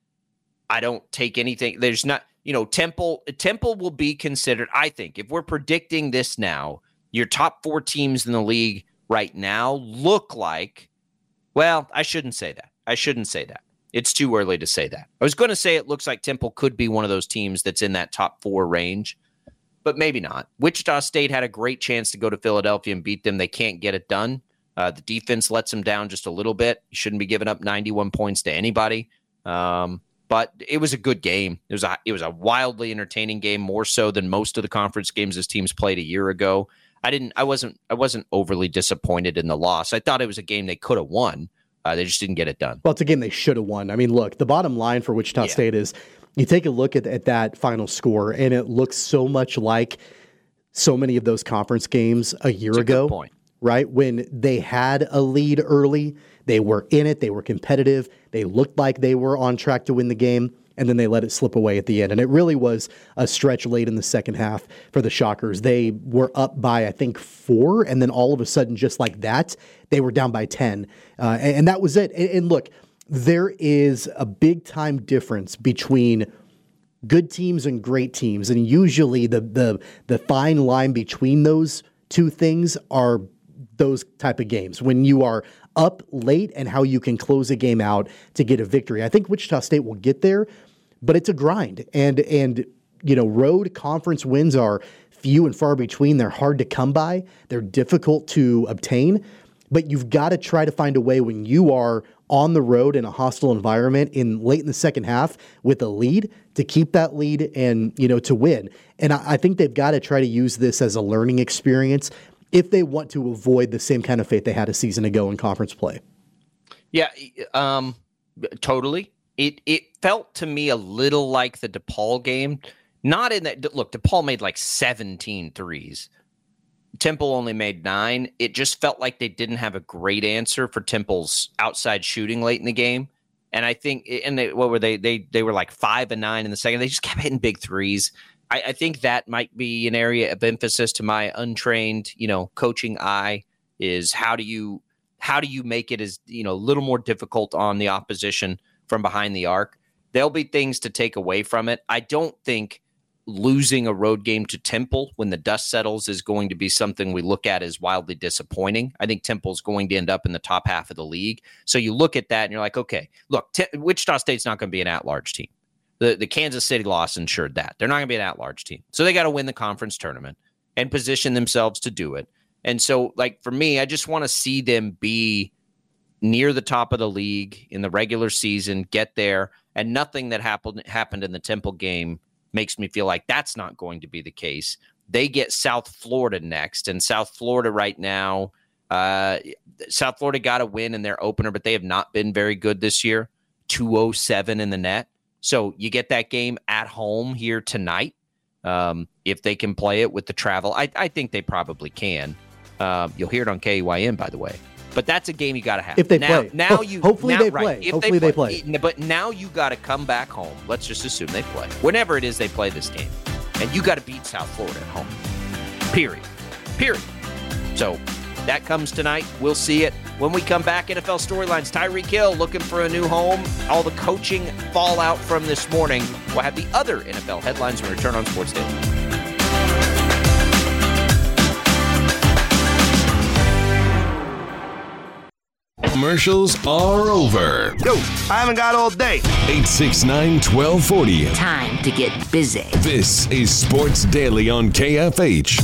I don't take anything. There's not, you know, Temple. Temple will be considered, I think, if we're predicting this now, your top four teams in the league right now look like, well, I shouldn't say that. I shouldn't say that. It's too early to say that. I was going to say it looks like Temple could be one of those teams that's in that top four range, but maybe not. Wichita State had a great chance to go to Philadelphia and beat them. They can't get it done. Uh, the defense lets them down just a little bit. You shouldn't be giving up ninety-one points to anybody. Um, but it was a good game. It was a it was a wildly entertaining game, more so than most of the conference games this team's played a year ago. I didn't. I wasn't. I wasn't overly disappointed in the loss. I thought it was a game they could have won. Uh, they just didn't get it done.
Well, it's a game they should have won. I mean, look, the bottom line for Wichita yeah. State is you take a look at, at that final score, and it looks so much like so many of those conference games a year
That's
ago.
A good point.
Right? When they had a lead early, they were in it, they were competitive, they looked like they were on track to win the game, and then they let it slip away at the end. And it really was a stretch late in the second half for the Shockers. They were up by, I think, four, and then all of a sudden, just like that, they were down by ten. Uh, and, and that was it. And, and look, there is a big-time difference between good teams and great teams, and usually the the the fine line between those two things are those type of games when you are up late and how you can close a game out to get a victory. I think Wichita State will get there, but it's a grind. And, and you know, road conference wins are few and far between. They're hard to come by. They're difficult to obtain. But you've got to try to find a way when you are on the road in a hostile environment in late in the second half with a lead to keep that lead and, you know, to win. And I, I think they've got to try to use this as a learning experience if they want to avoid the same kind of fate they had a season ago in conference play.
Yeah, um, totally. It it felt to me a little like the DePaul game. Not in that, look, DePaul made like seventeen threes. Temple only made nine. It just felt like they didn't have a great answer for Temple's outside shooting late in the game. And I think, and they, what were they? They they were like five and nine in the second. They just kept hitting big threes. I, I think that might be an area of emphasis to my untrained, you know, coaching eye is how do you how do you make it as, you know, a little more difficult on the opposition from behind the arc? There'll be things to take away from it. I don't think losing a road game to Temple when the dust settles is going to be something we look at as wildly disappointing. I think Temple's going to end up in the top half of the league. So you look at that and you're like, okay, look, T- Wichita State's not going to be an at-large team. The the Kansas City loss ensured that. They're not going to be an at-large team. So they got to win the conference tournament and position themselves to do it. And so, like, for me, I just want to see them be near the top of the league in the regular season, get there, and nothing that happened happened in the Temple game makes me feel like that's not going to be the case. They get South Florida next, and South Florida right now, uh, South Florida got a win in their opener, but they have not been very good this year, two oh seven in the net. So you get that game at home here tonight. Um, if they can play it with the travel, I, I think they probably can. Uh, you'll hear it on K U I N, by the way. But that's a game you got to have.
If they
now,
play.
Now you,
Hopefully
now,
they
right,
play.
If
Hopefully
they
play.
play. But now you got to come back home. Let's just assume they play. Whenever it is they play this game. And you got to beat South Florida at home. Period. Period. So that comes tonight. We'll see it. When we come back, N F L storylines. Tyreek Hill looking for a new home. All the coaching fallout from this morning. We'll have the other N F L headlines when we return on Sports Daily.
Commercials are over.
Yo, I haven't got all day.
eight six nine, one two four zero.
Time to get busy.
This is Sports Daily on K F H.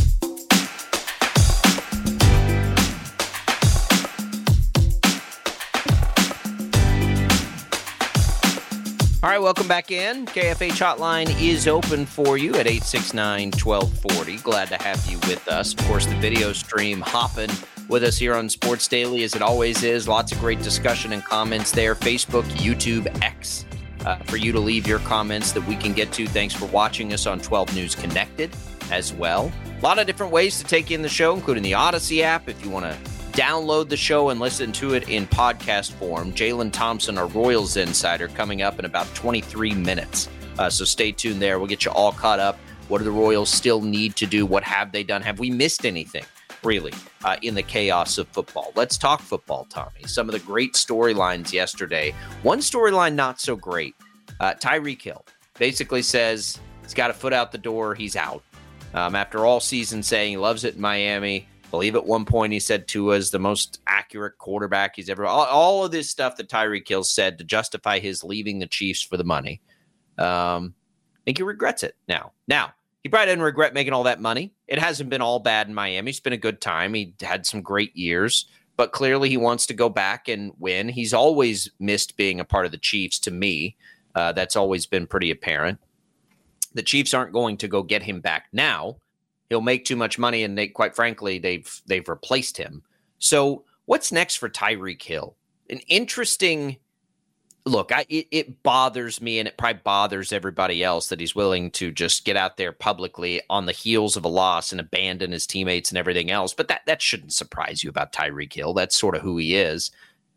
All right, welcome back in. K F H hotline is open for you at eight six nine, one two four zero. Glad to have you with us. Of course, the video stream hopping with us here on Sports Daily, as it always is. Lots of great discussion and comments there. Facebook, YouTube, X, uh, for you to leave your comments that we can get to. Thanks for watching us on twelve News Connected as well. A lot of different ways to take in the show, including the Odyssey app if you want to download the show and listen to it in podcast form. Jalen Thompson, our Royals insider, coming up in about twenty-three minutes. Uh, so stay tuned there. We'll get you all caught up. What do the Royals still need to do? What have they done? Have we missed anything, really, uh, in the chaos of football? Let's talk football, Tommy. Some of the great storylines yesterday. One storyline not so great. Uh, Tyreek Hill basically says he's got a foot out the door. He's out. Um, after all season saying he loves it in Miami. I believe at one point he said Tua is the most accurate quarterback he's ever. All, all of this stuff that Tyreek Hill said to justify his leaving the Chiefs for the money. Um, I think he regrets it now. Now, he probably didn't regret making all that money. It hasn't been all bad in Miami. It's been a good time. He had some great years, but clearly he wants to go back and win. He's always missed being a part of the Chiefs to me. Uh, that's always been pretty apparent. The Chiefs aren't going to go get him back now. He'll make too much money, and they, quite frankly, they've they've replaced him. So what's next for Tyreek Hill? An interesting look. I it, it bothers me, and it probably bothers everybody else that he's willing to just get out there publicly on the heels of a loss and abandon his teammates and everything else. But that that shouldn't surprise you about Tyreek Hill. That's sort of who he is.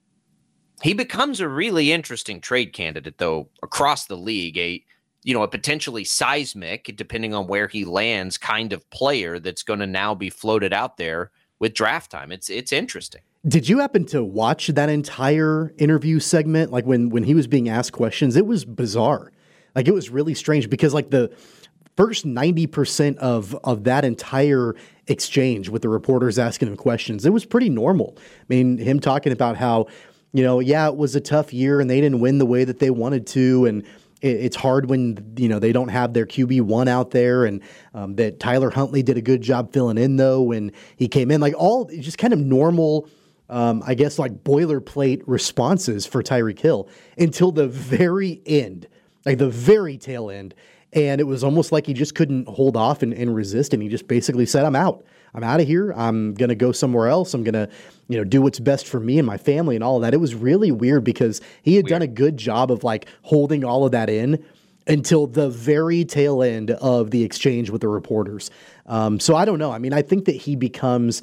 He becomes a really interesting trade candidate, though, across the league. A you know, a potentially seismic, depending on where he lands, kind of player that's going to now be floated out there with draft time. It's it's interesting.
Did you happen to watch that entire interview segment? Like when, when he was being asked questions, it was bizarre. Like it was really strange because like the first ninety percent of, of that entire exchange with the reporters asking him questions, it was pretty normal. I mean, him talking about how, you know, yeah, it was a tough year and they didn't win the way that they wanted to. And it's hard when, you know, they don't have their Q B one out there, and um, that Tyler Huntley did a good job filling in, though, when he came in. Like all just kind of normal, um, I guess, like boilerplate responses for Tyreek Hill until the very end, like the very tail end. And it was almost like he just couldn't hold off and, and resist. And he just basically said, I'm out. I'm out of here. I'm going to go somewhere else. I'm going to, you know, do what's best for me and my family and all of that. It was really weird because he had weird. done a good job of like holding all of that in until the very tail end of the exchange with the reporters. Um, so I don't know. I mean, I think that he becomes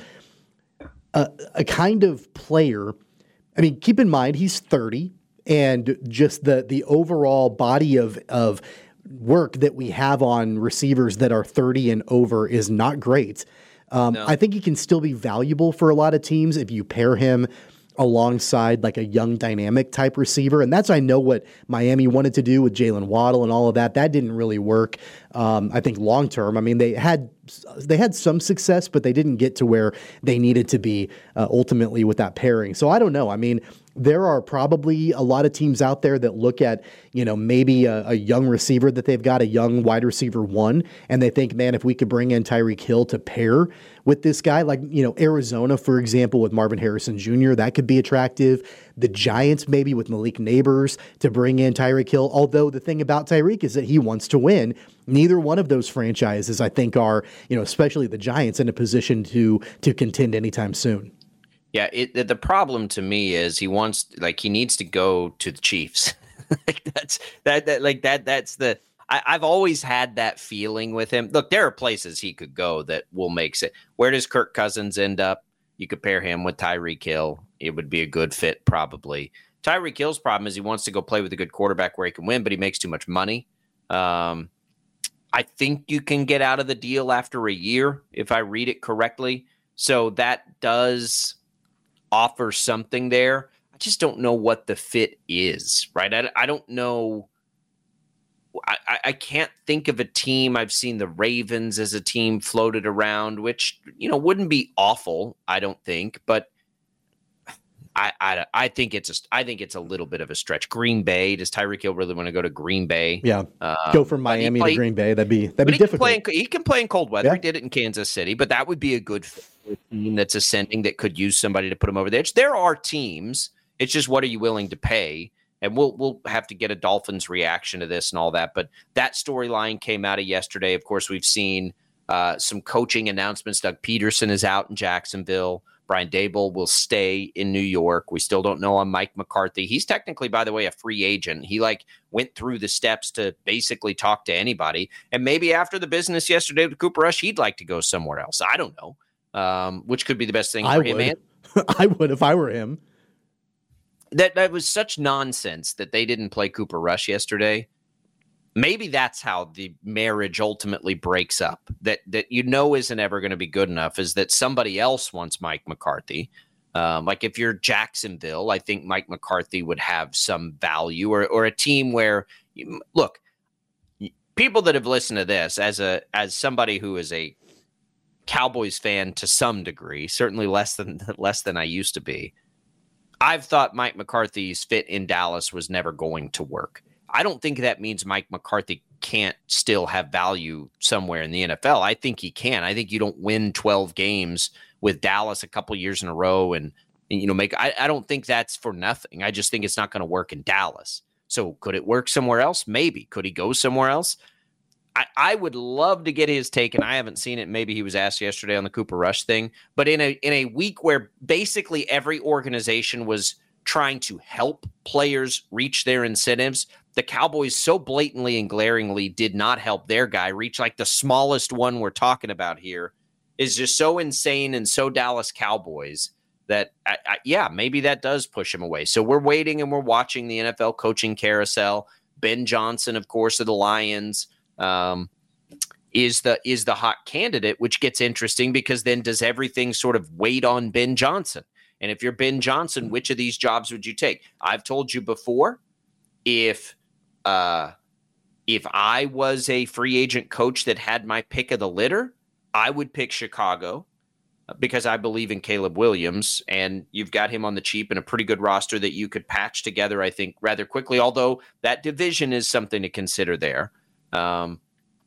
a, a kind of player. I mean, keep in mind, he's thirty, and just the, the overall body of, of work that we have on receivers that are thirty and over is not great. Um, no. I think he can still be valuable for a lot of teams if you pair him alongside like a young dynamic type receiver. And that's, I know, what Miami wanted to do with Jalen Waddle and all of that. That didn't really work. Um, I think long term, I mean, they had they had some success, but they didn't get to where they needed to be uh, ultimately with that pairing. So I don't know. I mean, there are probably a lot of teams out there that look at, you know, maybe a, a young receiver that they've got, a young wide receiver one, and they think, man, if we could bring in Tyreek Hill to pair with this guy, like, you know, Arizona, for example, with Marvin Harrison Junior, that could be attractive. The Giants, maybe with Malik Neighbors to bring in Tyreek Hill. Although the thing about Tyreek is that he wants to win. Neither one of those franchises, I think, are, you know, especially the Giants, in a position to to contend anytime soon.
Yeah, it, the problem to me is he wants, like, he needs to go to the Chiefs. like that's that that like that that's the I, I've always had that feeling with him. Look, there are places he could go that will make sense. Where does Kirk Cousins end up? You could pair him with Tyreek Hill. It would be a good fit, probably. Tyreek Hill's problem is he wants to go play with a good quarterback where he can win, but he makes too much money. Um, I think you can get out of the deal after a year, if I read it correctly. So that does offer something there. I just don't know what the fit is, right? I, I don't know. I, I can't think of a team. I've seen the Ravens as a team floated around, which, you know, wouldn't be awful, I don't think, but I, I, I think it's a, I think it's a little bit of a stretch. Green Bay, does Tyreek Hill really want to go to Green Bay?
Yeah,
um,
go from Miami play, to Green Bay. That'd be that'd be
he
difficult.
Can play in, he can play in cold weather.
Yeah.
He did it in Kansas City, but that would be a good team that's ascending that could use somebody to put him over the edge. There are teams. It's just, what are you willing to pay? And we'll we'll have to get a Dolphins reaction to this and all that. But that storyline came out of yesterday. Of course, we've seen uh, some coaching announcements. Doug Peterson is out in Jacksonville. Brian Daboll will stay in New York. We still don't know on Mike McCarthy. He's technically, by the way, a free agent. He like went through the steps to basically talk to anybody. And maybe after the business yesterday with Cooper Rush, he'd like to go somewhere else. I don't know, um, which could be the best thing for
I
him.
Would. I would if I were him.
That that was such nonsense that they didn't play Cooper Rush yesterday. Maybe that's how the marriage ultimately breaks up. That that you know isn't ever going to be good enough is that somebody else wants Mike McCarthy. Um, like if you're Jacksonville, I think Mike McCarthy would have some value, or or a team where you, look, people that have listened to this as a as somebody who is a Cowboys fan to some degree, certainly less than less than I used to be. I've thought Mike McCarthy's fit in Dallas was never going to work. I don't think that means Mike McCarthy can't still have value somewhere in the N F L. I think he can. I think you don't win twelve games with Dallas a couple years in a row and, and you know, make, I, I don't think that's for nothing. I just think it's not going to work in Dallas. So could it work somewhere else? Maybe. Could he go somewhere else? I, I would love to get his take, and I haven't seen it. Maybe he was asked yesterday on the Cooper Rush thing, but in a, in a week where basically every organization was trying to help players reach their incentives, the Cowboys so blatantly and glaringly did not help their guy reach, like the smallest one we're talking about here is just so insane and so Dallas Cowboys that, I, I, yeah, maybe that does push him away. So we're waiting and we're watching the N F L coaching carousel. Ben Johnson, of course, of the Lions, um, is the is the hot candidate, which gets interesting because then does everything sort of wait on Ben Johnson? And if you're Ben Johnson, which of these jobs would you take? I've told you before, if uh, if I was a free agent coach that had my pick of the litter, I would pick Chicago because I believe in Caleb Williams, and you've got him on the cheap and a pretty good roster that you could patch together, I think, rather quickly, although that division is something to consider there. Um,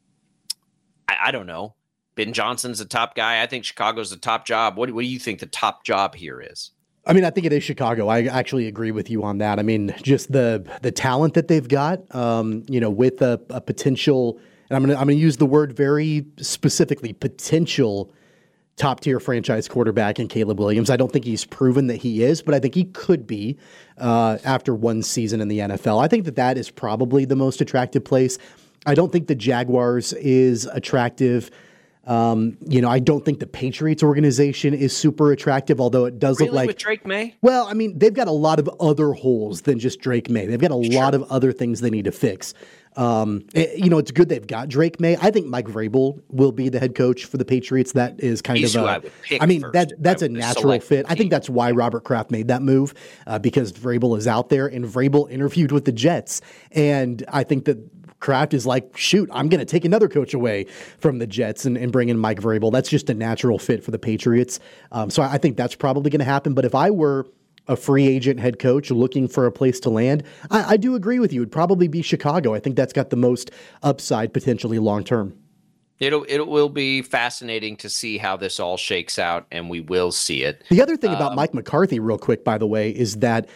I, I don't know. Ben Johnson's the top guy. I think Chicago's the top job. What, what do you think the top job here is?
I mean, I think it is Chicago. I actually agree with you on that. I mean, just the the talent that they've got, um, you know, with a, a potential, and I'm going to I'm going to use the word very specifically, potential top-tier franchise quarterback in Caleb Williams. I don't think he's proven that he is, but I think he could be uh, after one season in the N F L. I think that that is probably the most attractive place. I don't think the Jaguars is attractive. Um, you know, I don't think the Patriots organization is super attractive, although it does
really
look like
with Drake May.
Well, I mean, they've got a lot of other holes than just Drake May. They've got a
Sure.
lot of other things they need to fix. Um, it, you know, it's good they've got Drake May. I think Mike Vrabel will be the head coach for the Patriots. That is kind
He's
of
who
a,
I would pick
I mean,
first
that
if
that's
I
a
was
natural
selecting
fit.
the
I think
team.
that's why Robert Kraft made that move uh, because Vrabel is out there and Vrabel interviewed with the Jets. And I think that Kraft is like, shoot, I'm going to take another coach away from the Jets and, and bring in Mike Vrabel. That's just a natural fit for the Patriots. Um, so I think that's probably going to happen. But if I were a free agent head coach looking for a place to land, I, I do agree with you. It'd probably be Chicago. I think that's got the most upside potentially long term.
It'll it will be fascinating to see how this all shakes out, and we will see it.
The other thing about
Um,
Mike McCarthy, real quick, by the way, is that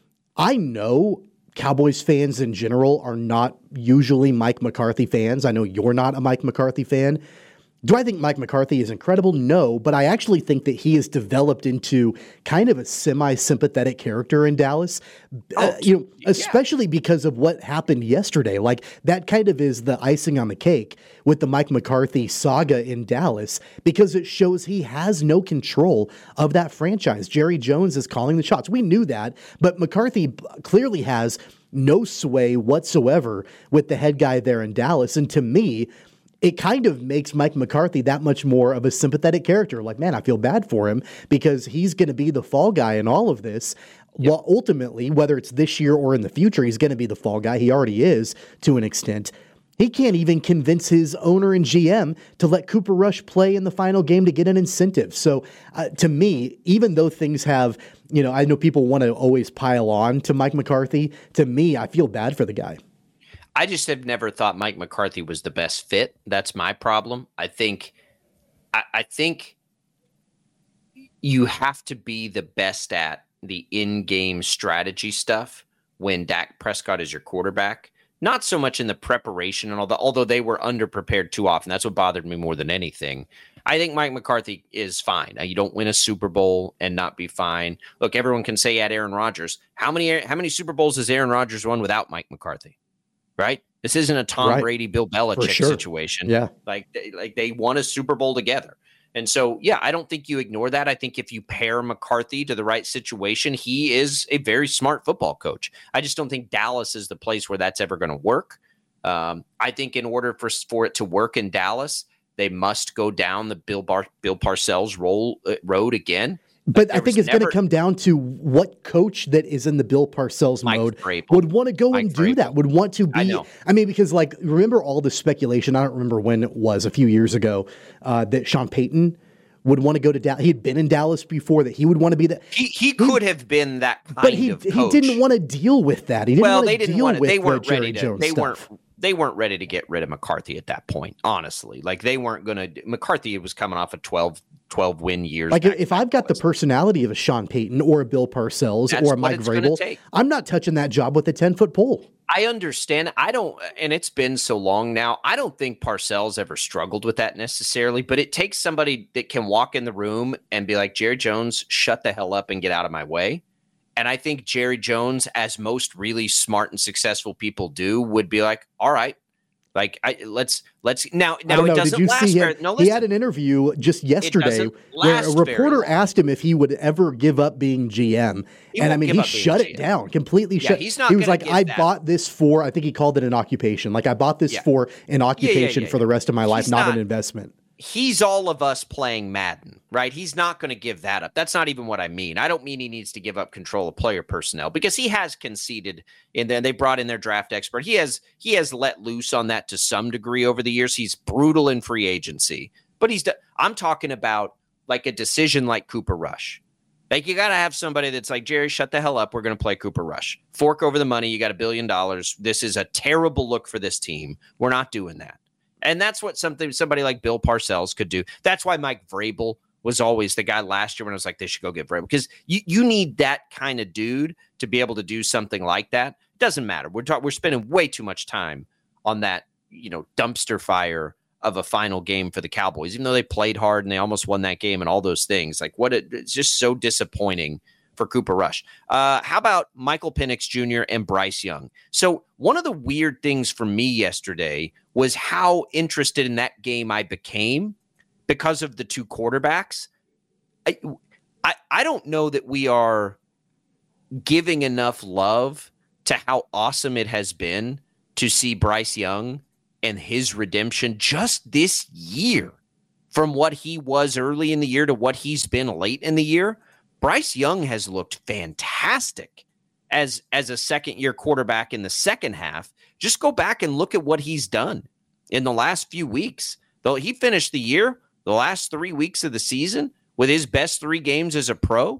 I know Cowboys fans in general are not usually Mike McCarthy fans. I know you're not a Mike McCarthy fan. Do I think Mike McCarthy is incredible? No, but I actually think that he has developed into kind of a semi-sympathetic character in Dallas.
Oh,
uh, you know,
yeah.
especially because of what happened yesterday. Like that kind of is the icing on the cake with the Mike McCarthy saga in Dallas because it shows he has no control of that franchise. Jerry Jones is calling the shots. We knew that, but McCarthy clearly has no sway whatsoever with the head guy there in Dallas. And to me, it kind of makes Mike McCarthy that much more of a sympathetic character. Like, man, I feel bad for him because he's going to be the fall guy in all of this. Yep. Well, ultimately, whether it's this year or in the future, he's going to be the fall guy. He already is to an extent. He can't even convince his owner and G M to let Cooper Rush play in the final game to get an incentive. So uh, to me, even though things have, you know, I know people want to always pile on to Mike McCarthy. To me, I feel bad for the guy.
I just have never thought Mike McCarthy was the best fit. That's my problem. I think, I, I think you have to be the best at the in-game strategy stuff when Dak Prescott is your quarterback. Not so much in the preparation and all that, although they were underprepared too often. That's what bothered me more than anything. I think Mike McCarthy is fine. Now, you don't win a Super Bowl and not be fine. Look, everyone can say at Aaron Rodgers, how many how many Super Bowls has Aaron Rodgers won without Mike McCarthy? Right? This isn't a Tom
right.
Brady, Bill Belichick
sure.
situation.
Yeah.
Like, they, like they won a Super Bowl together. And so, yeah, I don't think you ignore that. I think if you pair McCarthy to the right situation, he is a very smart football coach. I just don't think Dallas is the place where that's ever going to work. Um, I think in order for, for it to work in Dallas, they must go down the Bill Bar, Bill Parcells roll, uh, road again.
But
Like,
I think it's going to come down to what coach that is in the Bill Parcells
Mike
mode
Vrabel.
would want to go
Mike
and do
Vrabel.
that, would want to be.
I know.
I mean, because like, remember all the speculation, I don't remember when it was, a few years ago, uh, that Sean Payton would want to go to Dallas. He had been in Dallas before, that he would want to be that.
He he could he, have been that kind
but he,
of
he
coach.
didn't want to deal with that. He didn't
well,
want
they
to
didn't
deal
want to,
with
they
the
weren't
Jerry
ready to,
Jones
they
stuff.
weren't they weren't ready to get rid of McCarthy at that point, honestly. Like, they weren't going to. McCarthy was coming off a twelve, twelve win years.
Like, if I've got the personality of a Sean Payton or a Bill Parcells
That's
or a
what
Mike
it's gonna
Vrabel,
take.
I'm not touching that job with a ten-foot pole.
I understand. I don't, and it's been so long now. I don't think Parcells ever struggled with that necessarily, but it takes somebody that can walk in the room and be like, Jerry Jones, shut the hell up and get out of my way. And I think Jerry Jones, as most really smart and successful people do, would be like, all right, like, I, let's, let's now, now it
know,
doesn't
did you
last
see
very,
him?
no,
He
listen,
had an interview just yesterday where a
last very
reporter
long.
asked him if he would ever give up being G M.
He
and I
won't
mean,
give
he
up being
shut
G M.
it down, completely
Yeah,
shut.
he's not
he was
gonna
like,
give
I
that.
bought this for, I think he called it an occupation. Like, I bought this
Yeah.
for an occupation
yeah,
for
yeah.
the rest of my life,
He's
not,
not-
an investment.
He's all of us playing Madden, right? He's not going to give that up. That's not even what I mean. I don't mean he needs to give up control of player personnel, because he has conceded. And then they brought in their draft expert. He has he has let loose on that to some degree over the years. He's brutal in free agency, but he's. I'm talking about like a decision like Cooper Rush. Like, you got to have somebody that's like, Jerry, shut the hell up. We're going to play Cooper Rush. Fork over the money. You got a billion dollars. This is a terrible look for this team. We're not doing that. And that's what something somebody like Bill Parcells could do. That's why Mike Vrabel was always the guy last year when I was like, they should go get Vrabel, because you, you need that kind of dude to be able to do something like that. It doesn't matter. We're talking, we're spending way too much time on that, you know, dumpster fire of a final game for the Cowboys, even though they played hard and they almost won that game and all those things. Like, what it, it's just so disappointing for Cooper Rush. Uh, how about Michael Penix Junior and Bryce Young? So one of the weird things for me yesterday was how interested in that game I became because of the two quarterbacks. I, I, I don't know that we are giving enough love to how awesome it has been to see Bryce Young and his redemption just this year, from what he was early in the year to what he's been late in the year. Bryce Young has looked fantastic as, as a second-year quarterback in the second half. Just go back and look at what he's done in the last few weeks. Though he finished the year, the last three weeks of the season, with his best three games as a pro.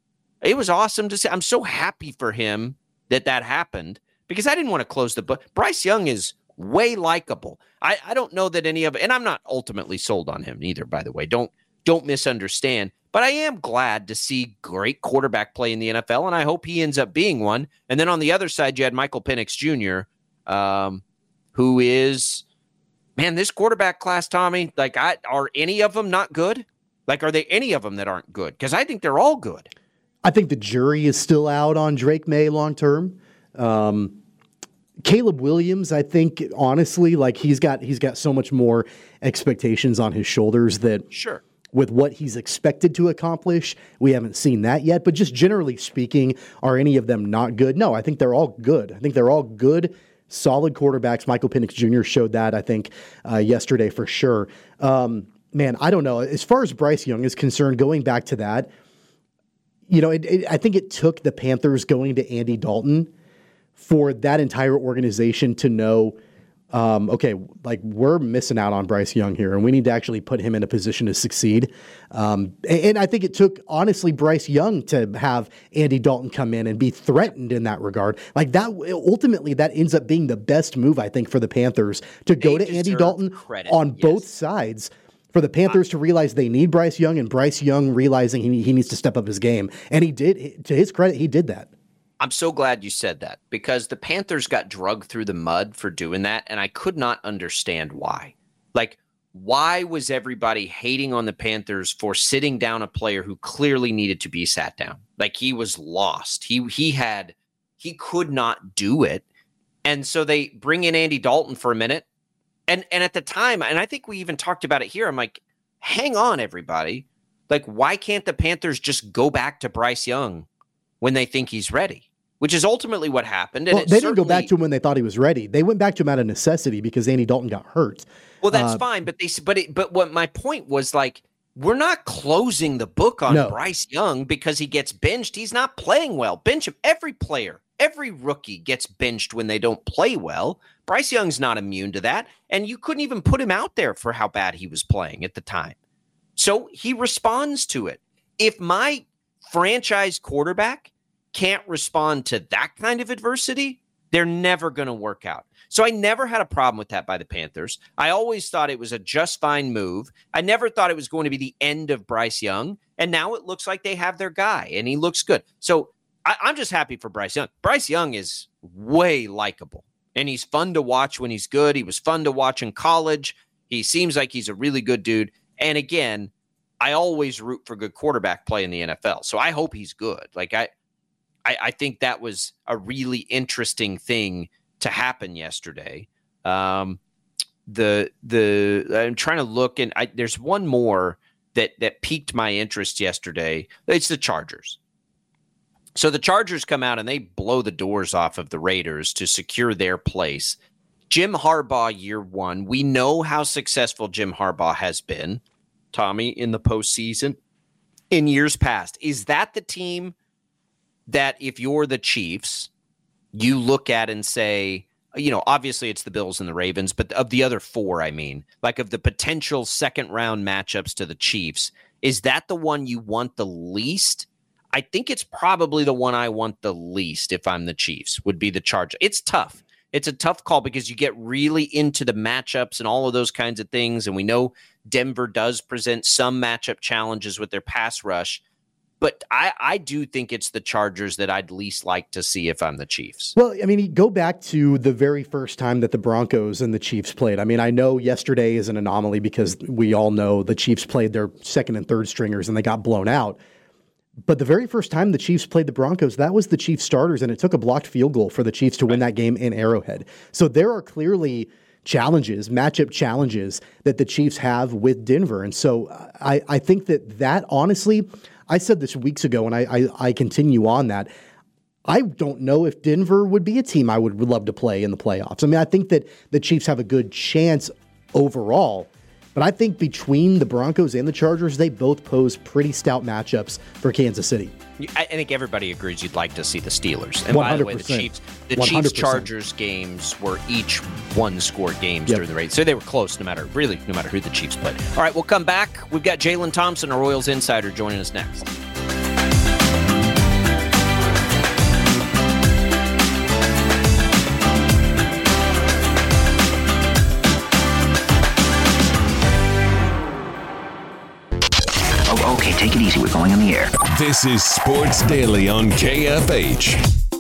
It was awesome to see. I'm so happy for him that that happened, because I didn't want to close the book. Bryce Young is way likable. I, I don't know that any of it, and I'm not ultimately sold on him either, by the way. Don't don't misunderstand. But I am glad to see great quarterback play in the N F L, and I hope he ends up being one. And then on the other side, you had Michael Penix Junior, um, who is, man, this quarterback class, Tommy, like, I, are any of them not good? Like, are there any of them that aren't good? Because I think they're all good.
I think the jury is still out on Drake May long term. Um, Caleb Williams, I think, honestly, like, he's got he's got so much more expectations on his shoulders that
Sure.
with what he's expected to accomplish, we haven't seen that yet. But just generally speaking, are any of them not good? No, I think they're all good. I think they're all good, solid quarterbacks. Michael Penix Junior showed that, I think, uh, yesterday for sure. Um, man, I don't know. As far as Bryce Young is concerned, going back to that, you know, it, it, I think it took the Panthers going to Andy Dalton for that entire organization to know, um, okay, like, we're missing out on Bryce Young here, and we need to actually put him in a position to succeed. Um, and, and I think it took, honestly, Bryce Young to have Andy Dalton come in and be threatened in that regard. Like, that, ultimately, that ends up being the best move, I think, for the Panthers, to go
They
to Andy
deserve
Dalton
credit,
on
yes.
both sides. For the Panthers to realize they need Bryce Young, and Bryce Young realizing he, he needs to step up his game. And he did. To his credit, he did that.
I'm so glad you said that, because the Panthers got drugged through the mud for doing that, and I could not understand why. Like, why was everybody hating on the Panthers for sitting down a player who clearly needed to be sat down? Like, he was lost. He he had he could not do it. And so they bring in Andy Dalton for a minute. And and at the time, and I think we even talked about it here, I'm like, hang on, everybody. Like, why can't the Panthers just go back to Bryce Young when they think he's ready? Which is ultimately what happened. And
well, they didn't go back to him when they thought he was ready. They went back to him out of necessity because Andy Dalton got hurt.
Well, that's
uh,
fine, but they but it, but what my point was, like, we're not closing the book on
no.
Bryce Young because he gets benched. He's not playing well. Bench him. Every player, every rookie gets benched when they don't play well. Bryce Young's not immune to that, and you couldn't even put him out there for how bad he was playing at the time. So he responds to it. If my franchise quarterback can't respond to that kind of adversity, they're never going to work out. So I never had a problem with that by the Panthers. I always thought it was a just fine move. I never thought it was going to be the end of Bryce Young. And now it looks like they have their guy, and he looks good. So I, I'm just happy for Bryce Young. Bryce Young is way likable, and he's fun to watch when he's good. He was fun to watch in college. He seems like he's a really good dude. And again, I always root for good quarterback play in the N F L. So I hope he's good. Like, I, I, I think that was a really interesting thing to happen yesterday. Um, the the I'm trying to look, and I, there's one more that that piqued my interest yesterday. It's the Chargers. So the Chargers come out and they blow the doors off of the Raiders to secure their place. Jim Harbaugh, year one. We know how successful Jim Harbaugh has been, Tommy, in the postseason in years past. Is that the team that, if you're the Chiefs, you look at and say, you know, obviously it's the Bills and the Ravens, but of the other four, I mean, like of the potential second round matchups to the Chiefs, is that the one you want the least? I think it's probably the one I want the least if I'm the Chiefs, would be the Chargers. It's tough. It's a tough call because you get really into the matchups and all of those kinds of things. And we know Denver does present some matchup challenges with their pass rush. But I, I do think it's the Chargers that I'd least like to see if I'm the Chiefs.
Well, I mean, go back to the very first time that the Broncos and the Chiefs played. I mean, I know yesterday is an anomaly because we all know the Chiefs played their second and third stringers and they got blown out. But the very first time the Chiefs played the Broncos, that was the Chiefs starters, and it took a blocked field goal for the Chiefs to win that game in Arrowhead. So there are clearly challenges, matchup challenges that the Chiefs have with Denver. And so I, I think that that, honestly, I said this weeks ago, and I, I, I continue on that. I don't know if Denver would be a team I would love to play in the playoffs. I mean, I think that the Chiefs have a good chance overall, but I think between the Broncos and the Chargers, they both pose pretty stout matchups for Kansas City.
I think everybody agrees you'd like to see the Steelers. And by the way, the Chiefs, the Chiefs-Chargers games were each one-score games yep. during the race. So they were close no matter, really, no matter who the Chiefs played. All right, we'll come back. We've got Jalen Thompson, a Royals insider, joining us next.
Okay, take it easy. We're going on the air.
This is Sports Daily on K F H.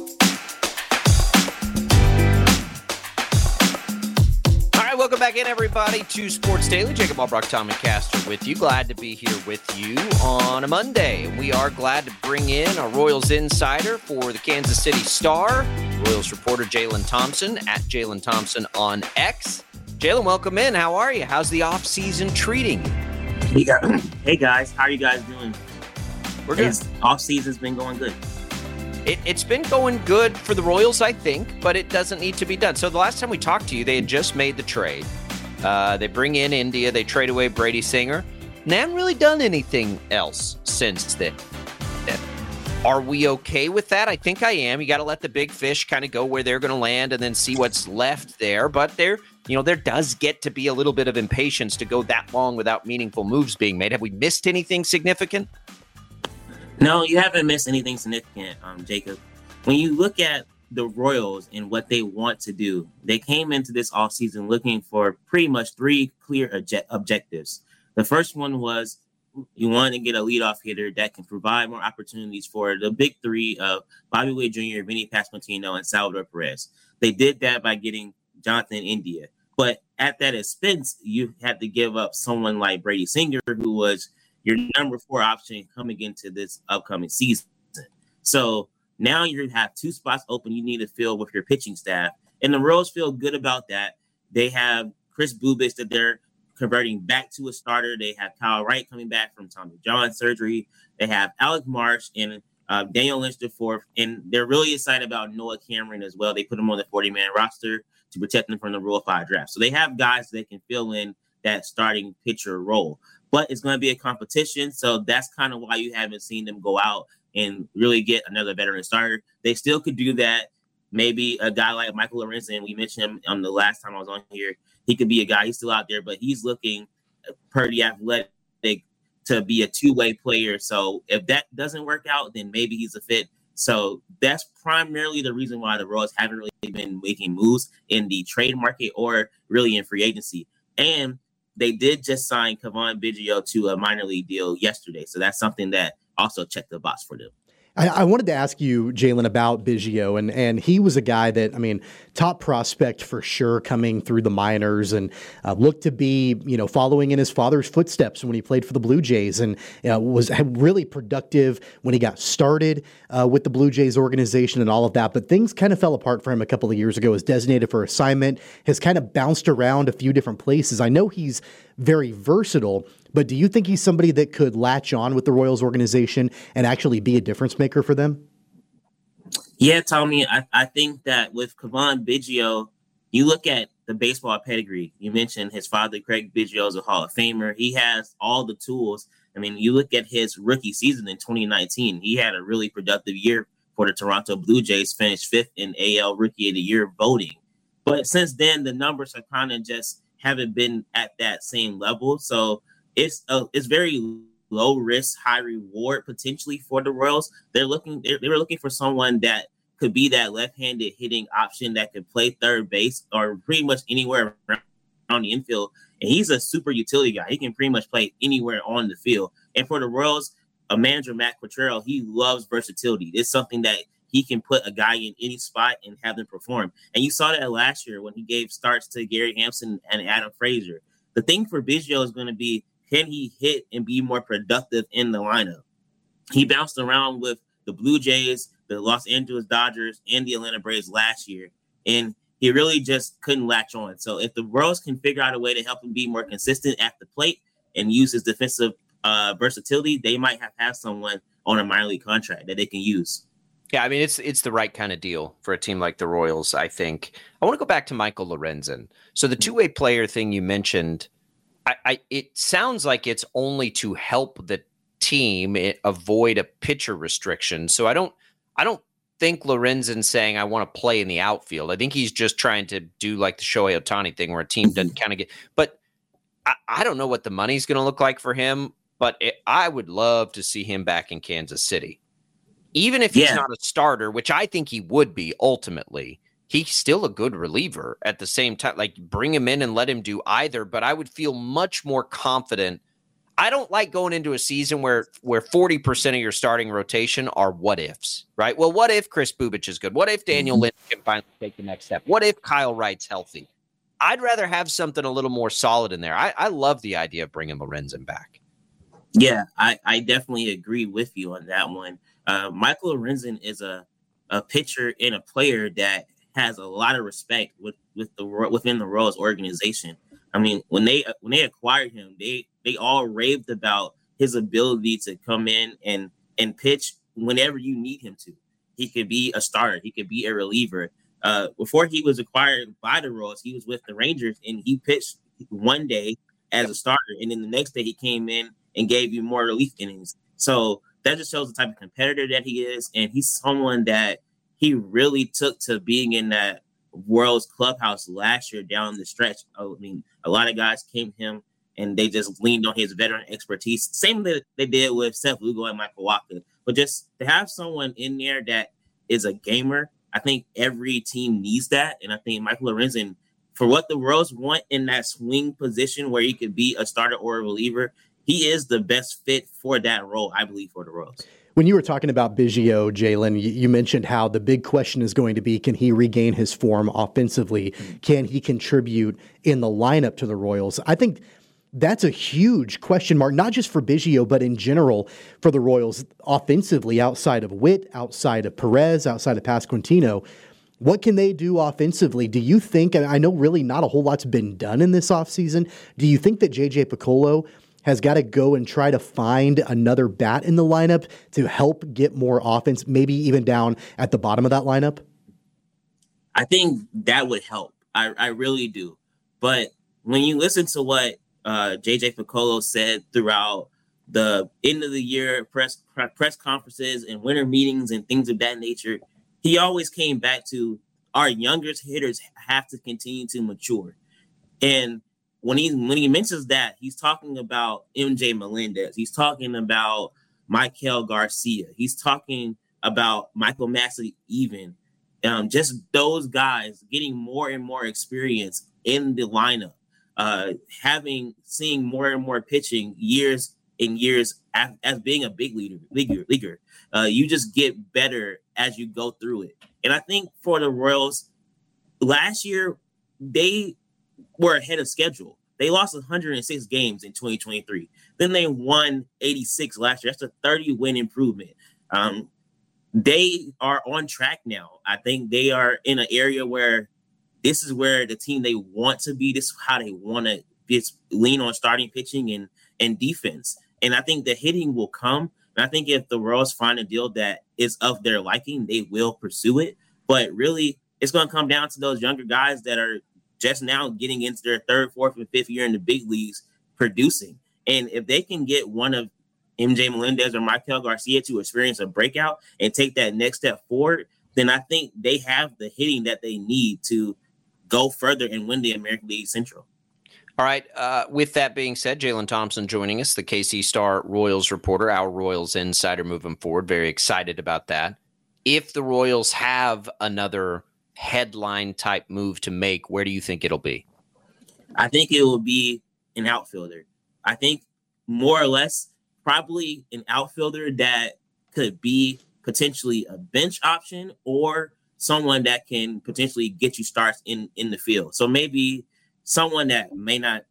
All right, welcome back in, everybody, to Sports Daily. Jacob Albrock, Tommy Castor with you. Glad to be here with you on a Monday. We are glad to bring in a Royals insider for the Kansas City Star, Royals reporter Jalen Thompson, at Jalen Thompson on X. Jalen, welcome in. How are you? How's the offseason treating you?
Hey guys, how are you guys doing?
We're good.
It's, off season's been going good.
It, it's been going good for the Royals, I think, but it doesn't need to be done. So the last time we talked to you, they had just made the trade. Uh, they bring in India. They trade away Brady Singer. And they haven't really done anything else since then. Are we okay with that? I think I am. You got to let the big fish kind of go where they're going to land and then see what's left there. But there, you know, there does get to be a little bit of impatience to go that long without meaningful moves being made. Have we missed anything significant?
No, you haven't missed anything significant, um, Jacob. When you look at the Royals and what they want to do, they came into this offseason looking for pretty much three clear obje- objectives. The first one was you want to get a leadoff hitter that can provide more opportunities for the big three of Bobby Witt Junior, Vinny Pasquantino, and Salvador Perez. They did that by getting Jonathan India. But at that expense, you had to give up someone like Brady Singer, who was your number four option coming into this upcoming season. So now you have two spots open you need to fill with your pitching staff. And the Royals feel good about that. They have Chris Bubich that they're converting back to a starter. They have Kyle Wright coming back from Tommy John surgery. They have Alec Marsh and uh, Daniel Lynch the fourth. And they're really excited about Noah Cameron as well. They put him on the forty-man roster to protect them from the Rule five draft. So they have guys that can fill in that starting pitcher role. But it's going to be a competition. So that's kind of why you haven't seen them go out and really get another veteran starter. They still could do that. Maybe a guy like Michael Lorenzen, we mentioned him on the last time I was on here. He could be a guy, he's still out there, but he's looking pretty athletic to be a two-way player. So if that doesn't work out, then maybe he's a fit. So that's primarily the reason why the Royals haven't really been making moves in the trade market or really in free agency. And they did just sign Kevon Biggio to a minor league deal yesterday. So that's something that also checked the box for them.
I, I wanted to ask you, Jalen, about Biggio, and and he was a guy that, I mean, top prospect for sure coming through the minors, and uh, looked to be, you know, following in his father's footsteps when he played for the Blue Jays, and uh, was really productive when he got started uh, with the Blue Jays organization and all of that. But things kind of fell apart for him a couple of years ago. Was designated for assignment, has kind of bounced around a few different places. I know he's very versatile, but do you think he's somebody that could latch on with the Royals organization and actually be a difference maker for them?
Yeah, Tommy, I, I think that with Kevon Biggio, you look at the baseball pedigree. You mentioned his father, Craig Biggio, is a Hall of Famer. He has all the tools. I mean, you look at his rookie season in twenty nineteen, he had a really productive year for the Toronto Blue Jays, finished fifth in A L Rookie of the Year voting. But since then, the numbers have kind of just haven't been at that same level. So it's uh, it's very low risk, high reward potentially for the Royals. They're looking they they were looking for someone that could be that left-handed hitting option that could play third base or pretty much anywhere around the infield. And he's a super utility guy. He can pretty much play anywhere on the field. And for the Royals, a manager, Matt Quatrell, he loves versatility. It's something that he can put a guy in any spot and have them perform. And you saw that last year when he gave starts to Gary Hampson and Adam Frazier. The thing for Biggio is going to be, can he hit and be more productive in the lineup? He bounced around with the Blue Jays, the Los Angeles Dodgers, and the Atlanta Braves last year, and he really just couldn't latch on. So if the Royals can figure out a way to help him be more consistent at the plate and use his defensive uh, versatility, they might have, have someone on a minor league contract that they can use.
Yeah, I mean, it's it's the right kind of deal for a team like the Royals, I think. I want to go back to Michael Lorenzen. So the two-way player thing you mentioned, I, I it sounds like it's only to help the team avoid a pitcher restriction. So I don't I don't think Lorenzen's saying I want to play in the outfield. I think he's just trying to do like the Shohei Ohtani thing where a team doesn't kind of get – but I, I don't know what the money's going to look like for him, but it, I would love to see him back in Kansas City. Even if he's yeah. not a starter, which I think he would be ultimately, he's still a good reliever at the same time. Like, bring him in and let him do either, but I would feel much more confident. I don't like going into a season where where forty percent of your starting rotation are what ifs, right? Well, what if Chris Bubich is good? What if Daniel Lynch can finally take the next step? What if Kyle Wright's healthy? I'd rather have something a little more solid in there. I, I love the idea of bringing Lorenzen back.
Yeah, I, I definitely agree with you on that one. Uh, Michael Lorenzen is a, a pitcher and a player that has a lot of respect with, with the within the Royals organization. I mean, when they when they acquired him, they they all raved about his ability to come in and and pitch whenever you need him to. He could be a starter. He could be a reliever. Uh, before he was acquired by the Royals, he was with the Rangers, and he pitched one day as a starter, and then the next day he came in and gave you more relief innings. So that just shows the type of competitor that he is, and he's someone that he really took to being in that World's clubhouse last year down the stretch. I mean, a lot of guys came to him, and they just leaned on his veteran expertise. Same that they did with Seth Lugo and Michael Wacha. But just to have someone in there that is a gamer, I think every team needs that. And I think Michael Lorenzen, for what the Royals want in that swing position where he could be a starter or a reliever, he is the best fit for that role, I believe, for the Royals.
When you were talking about Biggio, Jalen, you, you mentioned how the big question is going to be, can he regain his form offensively? Can he contribute in the lineup to the Royals? I think that's a huge question mark, not just for Biggio, but in general for the Royals offensively, outside of Witt, outside of Perez, outside of Pasquantino. What can they do offensively? Do you think, and I know really not a whole lot's been done in this offseason, do you think that J J Picollo has got to go and try to find another bat in the lineup to help get more offense, maybe even down at the bottom of that lineup?
I think that would help. I, I really do. But when you listen to what uh, J J Picollo said throughout the end of the year press press conferences and winter meetings and things of that nature, he always came back to our youngest hitters have to continue to mature. And when he when he mentions that, he's talking about M J Melendez. He's talking about Maikel Garcia. He's talking about Michael Massey even. Um, just those guys getting more and more experience in the lineup, uh, having seeing more and more pitching years and years as, as being a big leader, leaguer, leaguer. Uh, you just get better as you go through it. And I think for the Royals, last year, they were ahead of schedule. They lost one hundred six games in twenty twenty-three. Then they won eighty-six last year. That's a thirty-win improvement. Um, they are on track now. I think they are in an area where this is where the team they want to be. This is how they want to just lean on starting pitching and, and defense. And I think the hitting will come. And I think if the Royals find a deal that is of their liking, they will pursue it. But really, it's going to come down to those younger guys that are just now getting into their third, fourth, and fifth year in the big leagues producing. And if they can get one of M J Melendez or Maikel Garcia to experience a breakout and take that next step forward, then I think they have the hitting that they need to go further and win the American League Central.
All right. Uh, with that being said, Jalen Thompson joining us, the K C Star Royals reporter, our Royals insider moving forward. Very excited about that. If the Royals have another headline type move to make, where do you think it'll be?
I think it will be an outfielder. I think more or less probably an outfielder that could be potentially a bench option or someone that can potentially get you starts in, in the field. So maybe someone that may not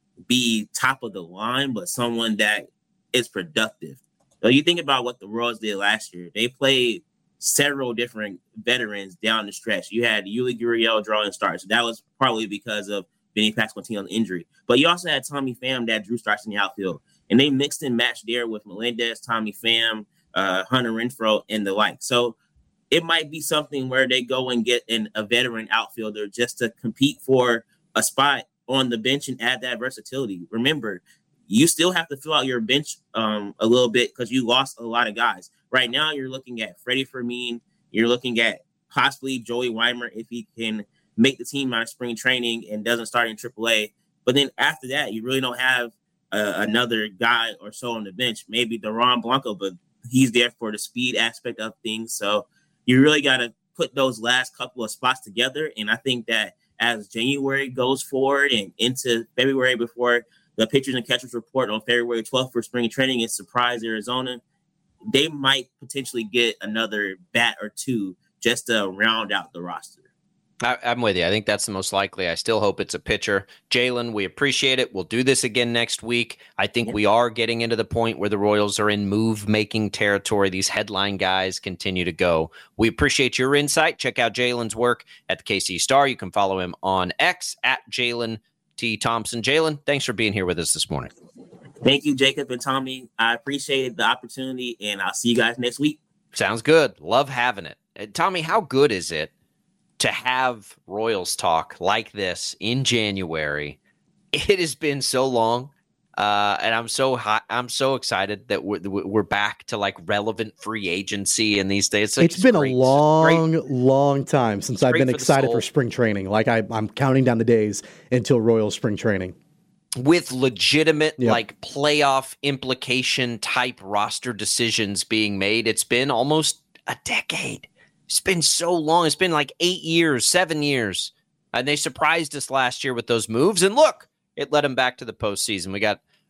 be top of the line, but someone that is productive. So you think about what the Royals did last year. They played several different veterans down the stretch. You had Yuli Gurriel drawing starts. That was probably because of Benny Pasquantino's injury. But you also had Tommy Pham that drew starts in the outfield. And they mixed and matched there with Melendez, Tommy Pham, uh, Hunter Renfroe, and the like. So it might be something where they go and get an, a veteran outfielder just to compete for a spot on the bench and add that versatility. Remember, you still have to fill out your bench um, a little bit because you lost a lot of guys. Right now, you're looking at Freddie Fermin. You're looking at possibly Joey Weimer if he can make the team out of spring training and doesn't start in triple A. But then after that, you really don't have uh, another guy or so on the bench. Maybe Duran Blanco, but he's there for the speed aspect of things. So you really got to put those last couple of spots together. And I think that as January goes forward and into February before the pitchers and catchers report on February twelfth for spring training in Surprise, Arizona, they might potentially get another bat or two just to round out the roster.
I, I'm with you. I think that's the most likely. I still hope it's a pitcher. Jalen, we appreciate it. We'll do this again next week. I think yeah. we are getting into the point where the Royals are in move-making territory. These headline guys continue to go. We appreciate your insight. Check out Jalen's work at the K C Star. You can follow him on X at Jalen T. Thompson. Jalen, thanks for being here with us this morning.
Thank you, Jacob and Tommy. I appreciated the opportunity, and I'll see you guys next week.
Sounds good. Love having it. Uh, Tommy, how good is it to have Royals talk like this in January? It has been so long, uh, and I'm so hot, I'm so excited that we're, we're back to like relevant free agency in these days. It's, like,
it's been
great.
a long, long time since
it's
I've been
for
excited for spring training. Like I, I'm counting down the days until Royals spring training.
With legitimate,
yep.
like playoff implication type roster decisions being made. It's been almost a decade. It's been so long. It's been like eight years, seven years. And they surprised us last year with those moves. And look, it led them back to the postseason. We got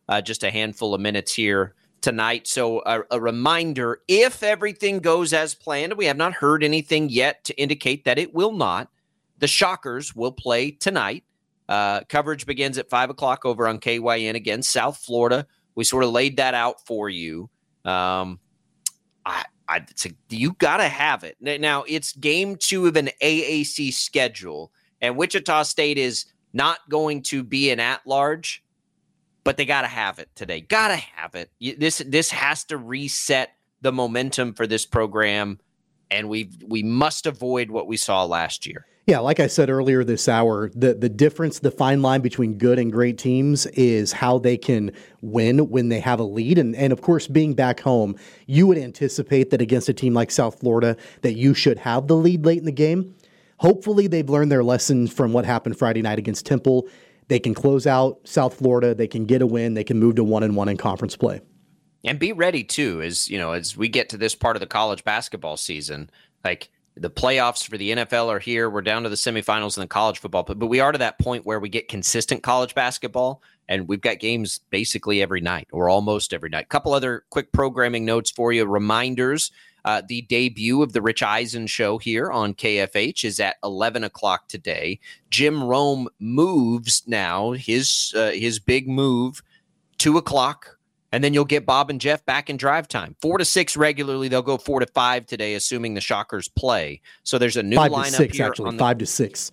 uh, just a handful of minutes here tonight. So a, a reminder, if everything goes as planned, we have not heard anything yet to indicate that it will not, the Shockers will play tonight. Uh, coverage begins at five o'clock over on K Y N against South Florida. We sort of laid that out for you. Um, I, I, it's a, you got to have it. Now, it's game two of an A A C schedule, and Wichita State is not going to be an at-large, but they got to have it today. Got to have it. This this has to reset the momentum for this program, and we we must avoid what we saw last year.
Yeah, like I said earlier this hour, the, the difference, the fine line between good and great teams is how they can win when they have a lead. And, and of course, being back home, you would anticipate that against a team like South Florida that you should have the lead late in the game. Hopefully they've learned their lesson from what happened Friday night against Temple. They can close out South Florida. They can get a win. They can move to one and one in conference play.
And be ready, too, as you know, as we get to this part of the college basketball season, like, the playoffs for the N F L are here. We're down to the semifinals in the college football, but, but we are to that point where we get consistent college basketball, and we've got games basically every night or almost every night. A couple other quick programming notes for you. Reminders, uh, the debut of the Rich Eisen show here on K F H is at eleven o'clock today. Jim Rome moves now, his uh, his big move, two o'clock. And then you'll get Bob and Jeff back in drive time. Four to six regularly. They'll go four to five today, assuming the Shockers play. So there's a new
five
lineup
to six,
here.
Actually,
on the...
five to six.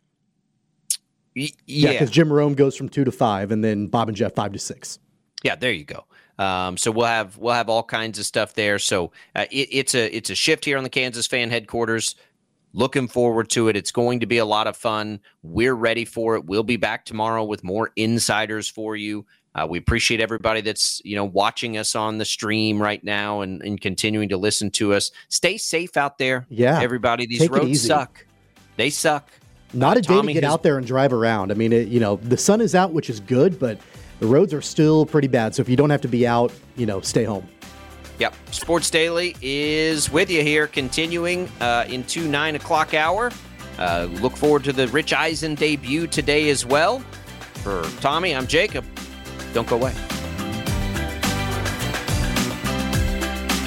Y-
yeah, because
yeah.
Jim Rome goes from two to five, and then Bob and Jeff five to six.
Yeah, there you go. Um, so we'll have we'll have all kinds of stuff there. So uh, it, it's a it's a shift here on the Kansas Fan Headquarters. Looking forward to it. It's going to be a lot of fun. We're ready for it. We'll be back tomorrow with more insiders for you. Uh, we appreciate everybody that's, you know, watching us on the stream right now and, and continuing to listen to us. Stay safe out there.
Yeah.
Everybody, these
Take it
roads
easy.
suck. They suck.
Not
uh,
a day
Tommy
to get
has,
out there and drive around. I mean, it, you know, the sun is out, which is good, but the roads are still pretty bad. So if you don't have to be out, you know, stay home.
Yep. Sports Daily is with you here, continuing uh, into nine o'clock hour. Uh, look forward to the Rich Eisen debut today as well. For Tommy, I'm Jacob. Don't go away.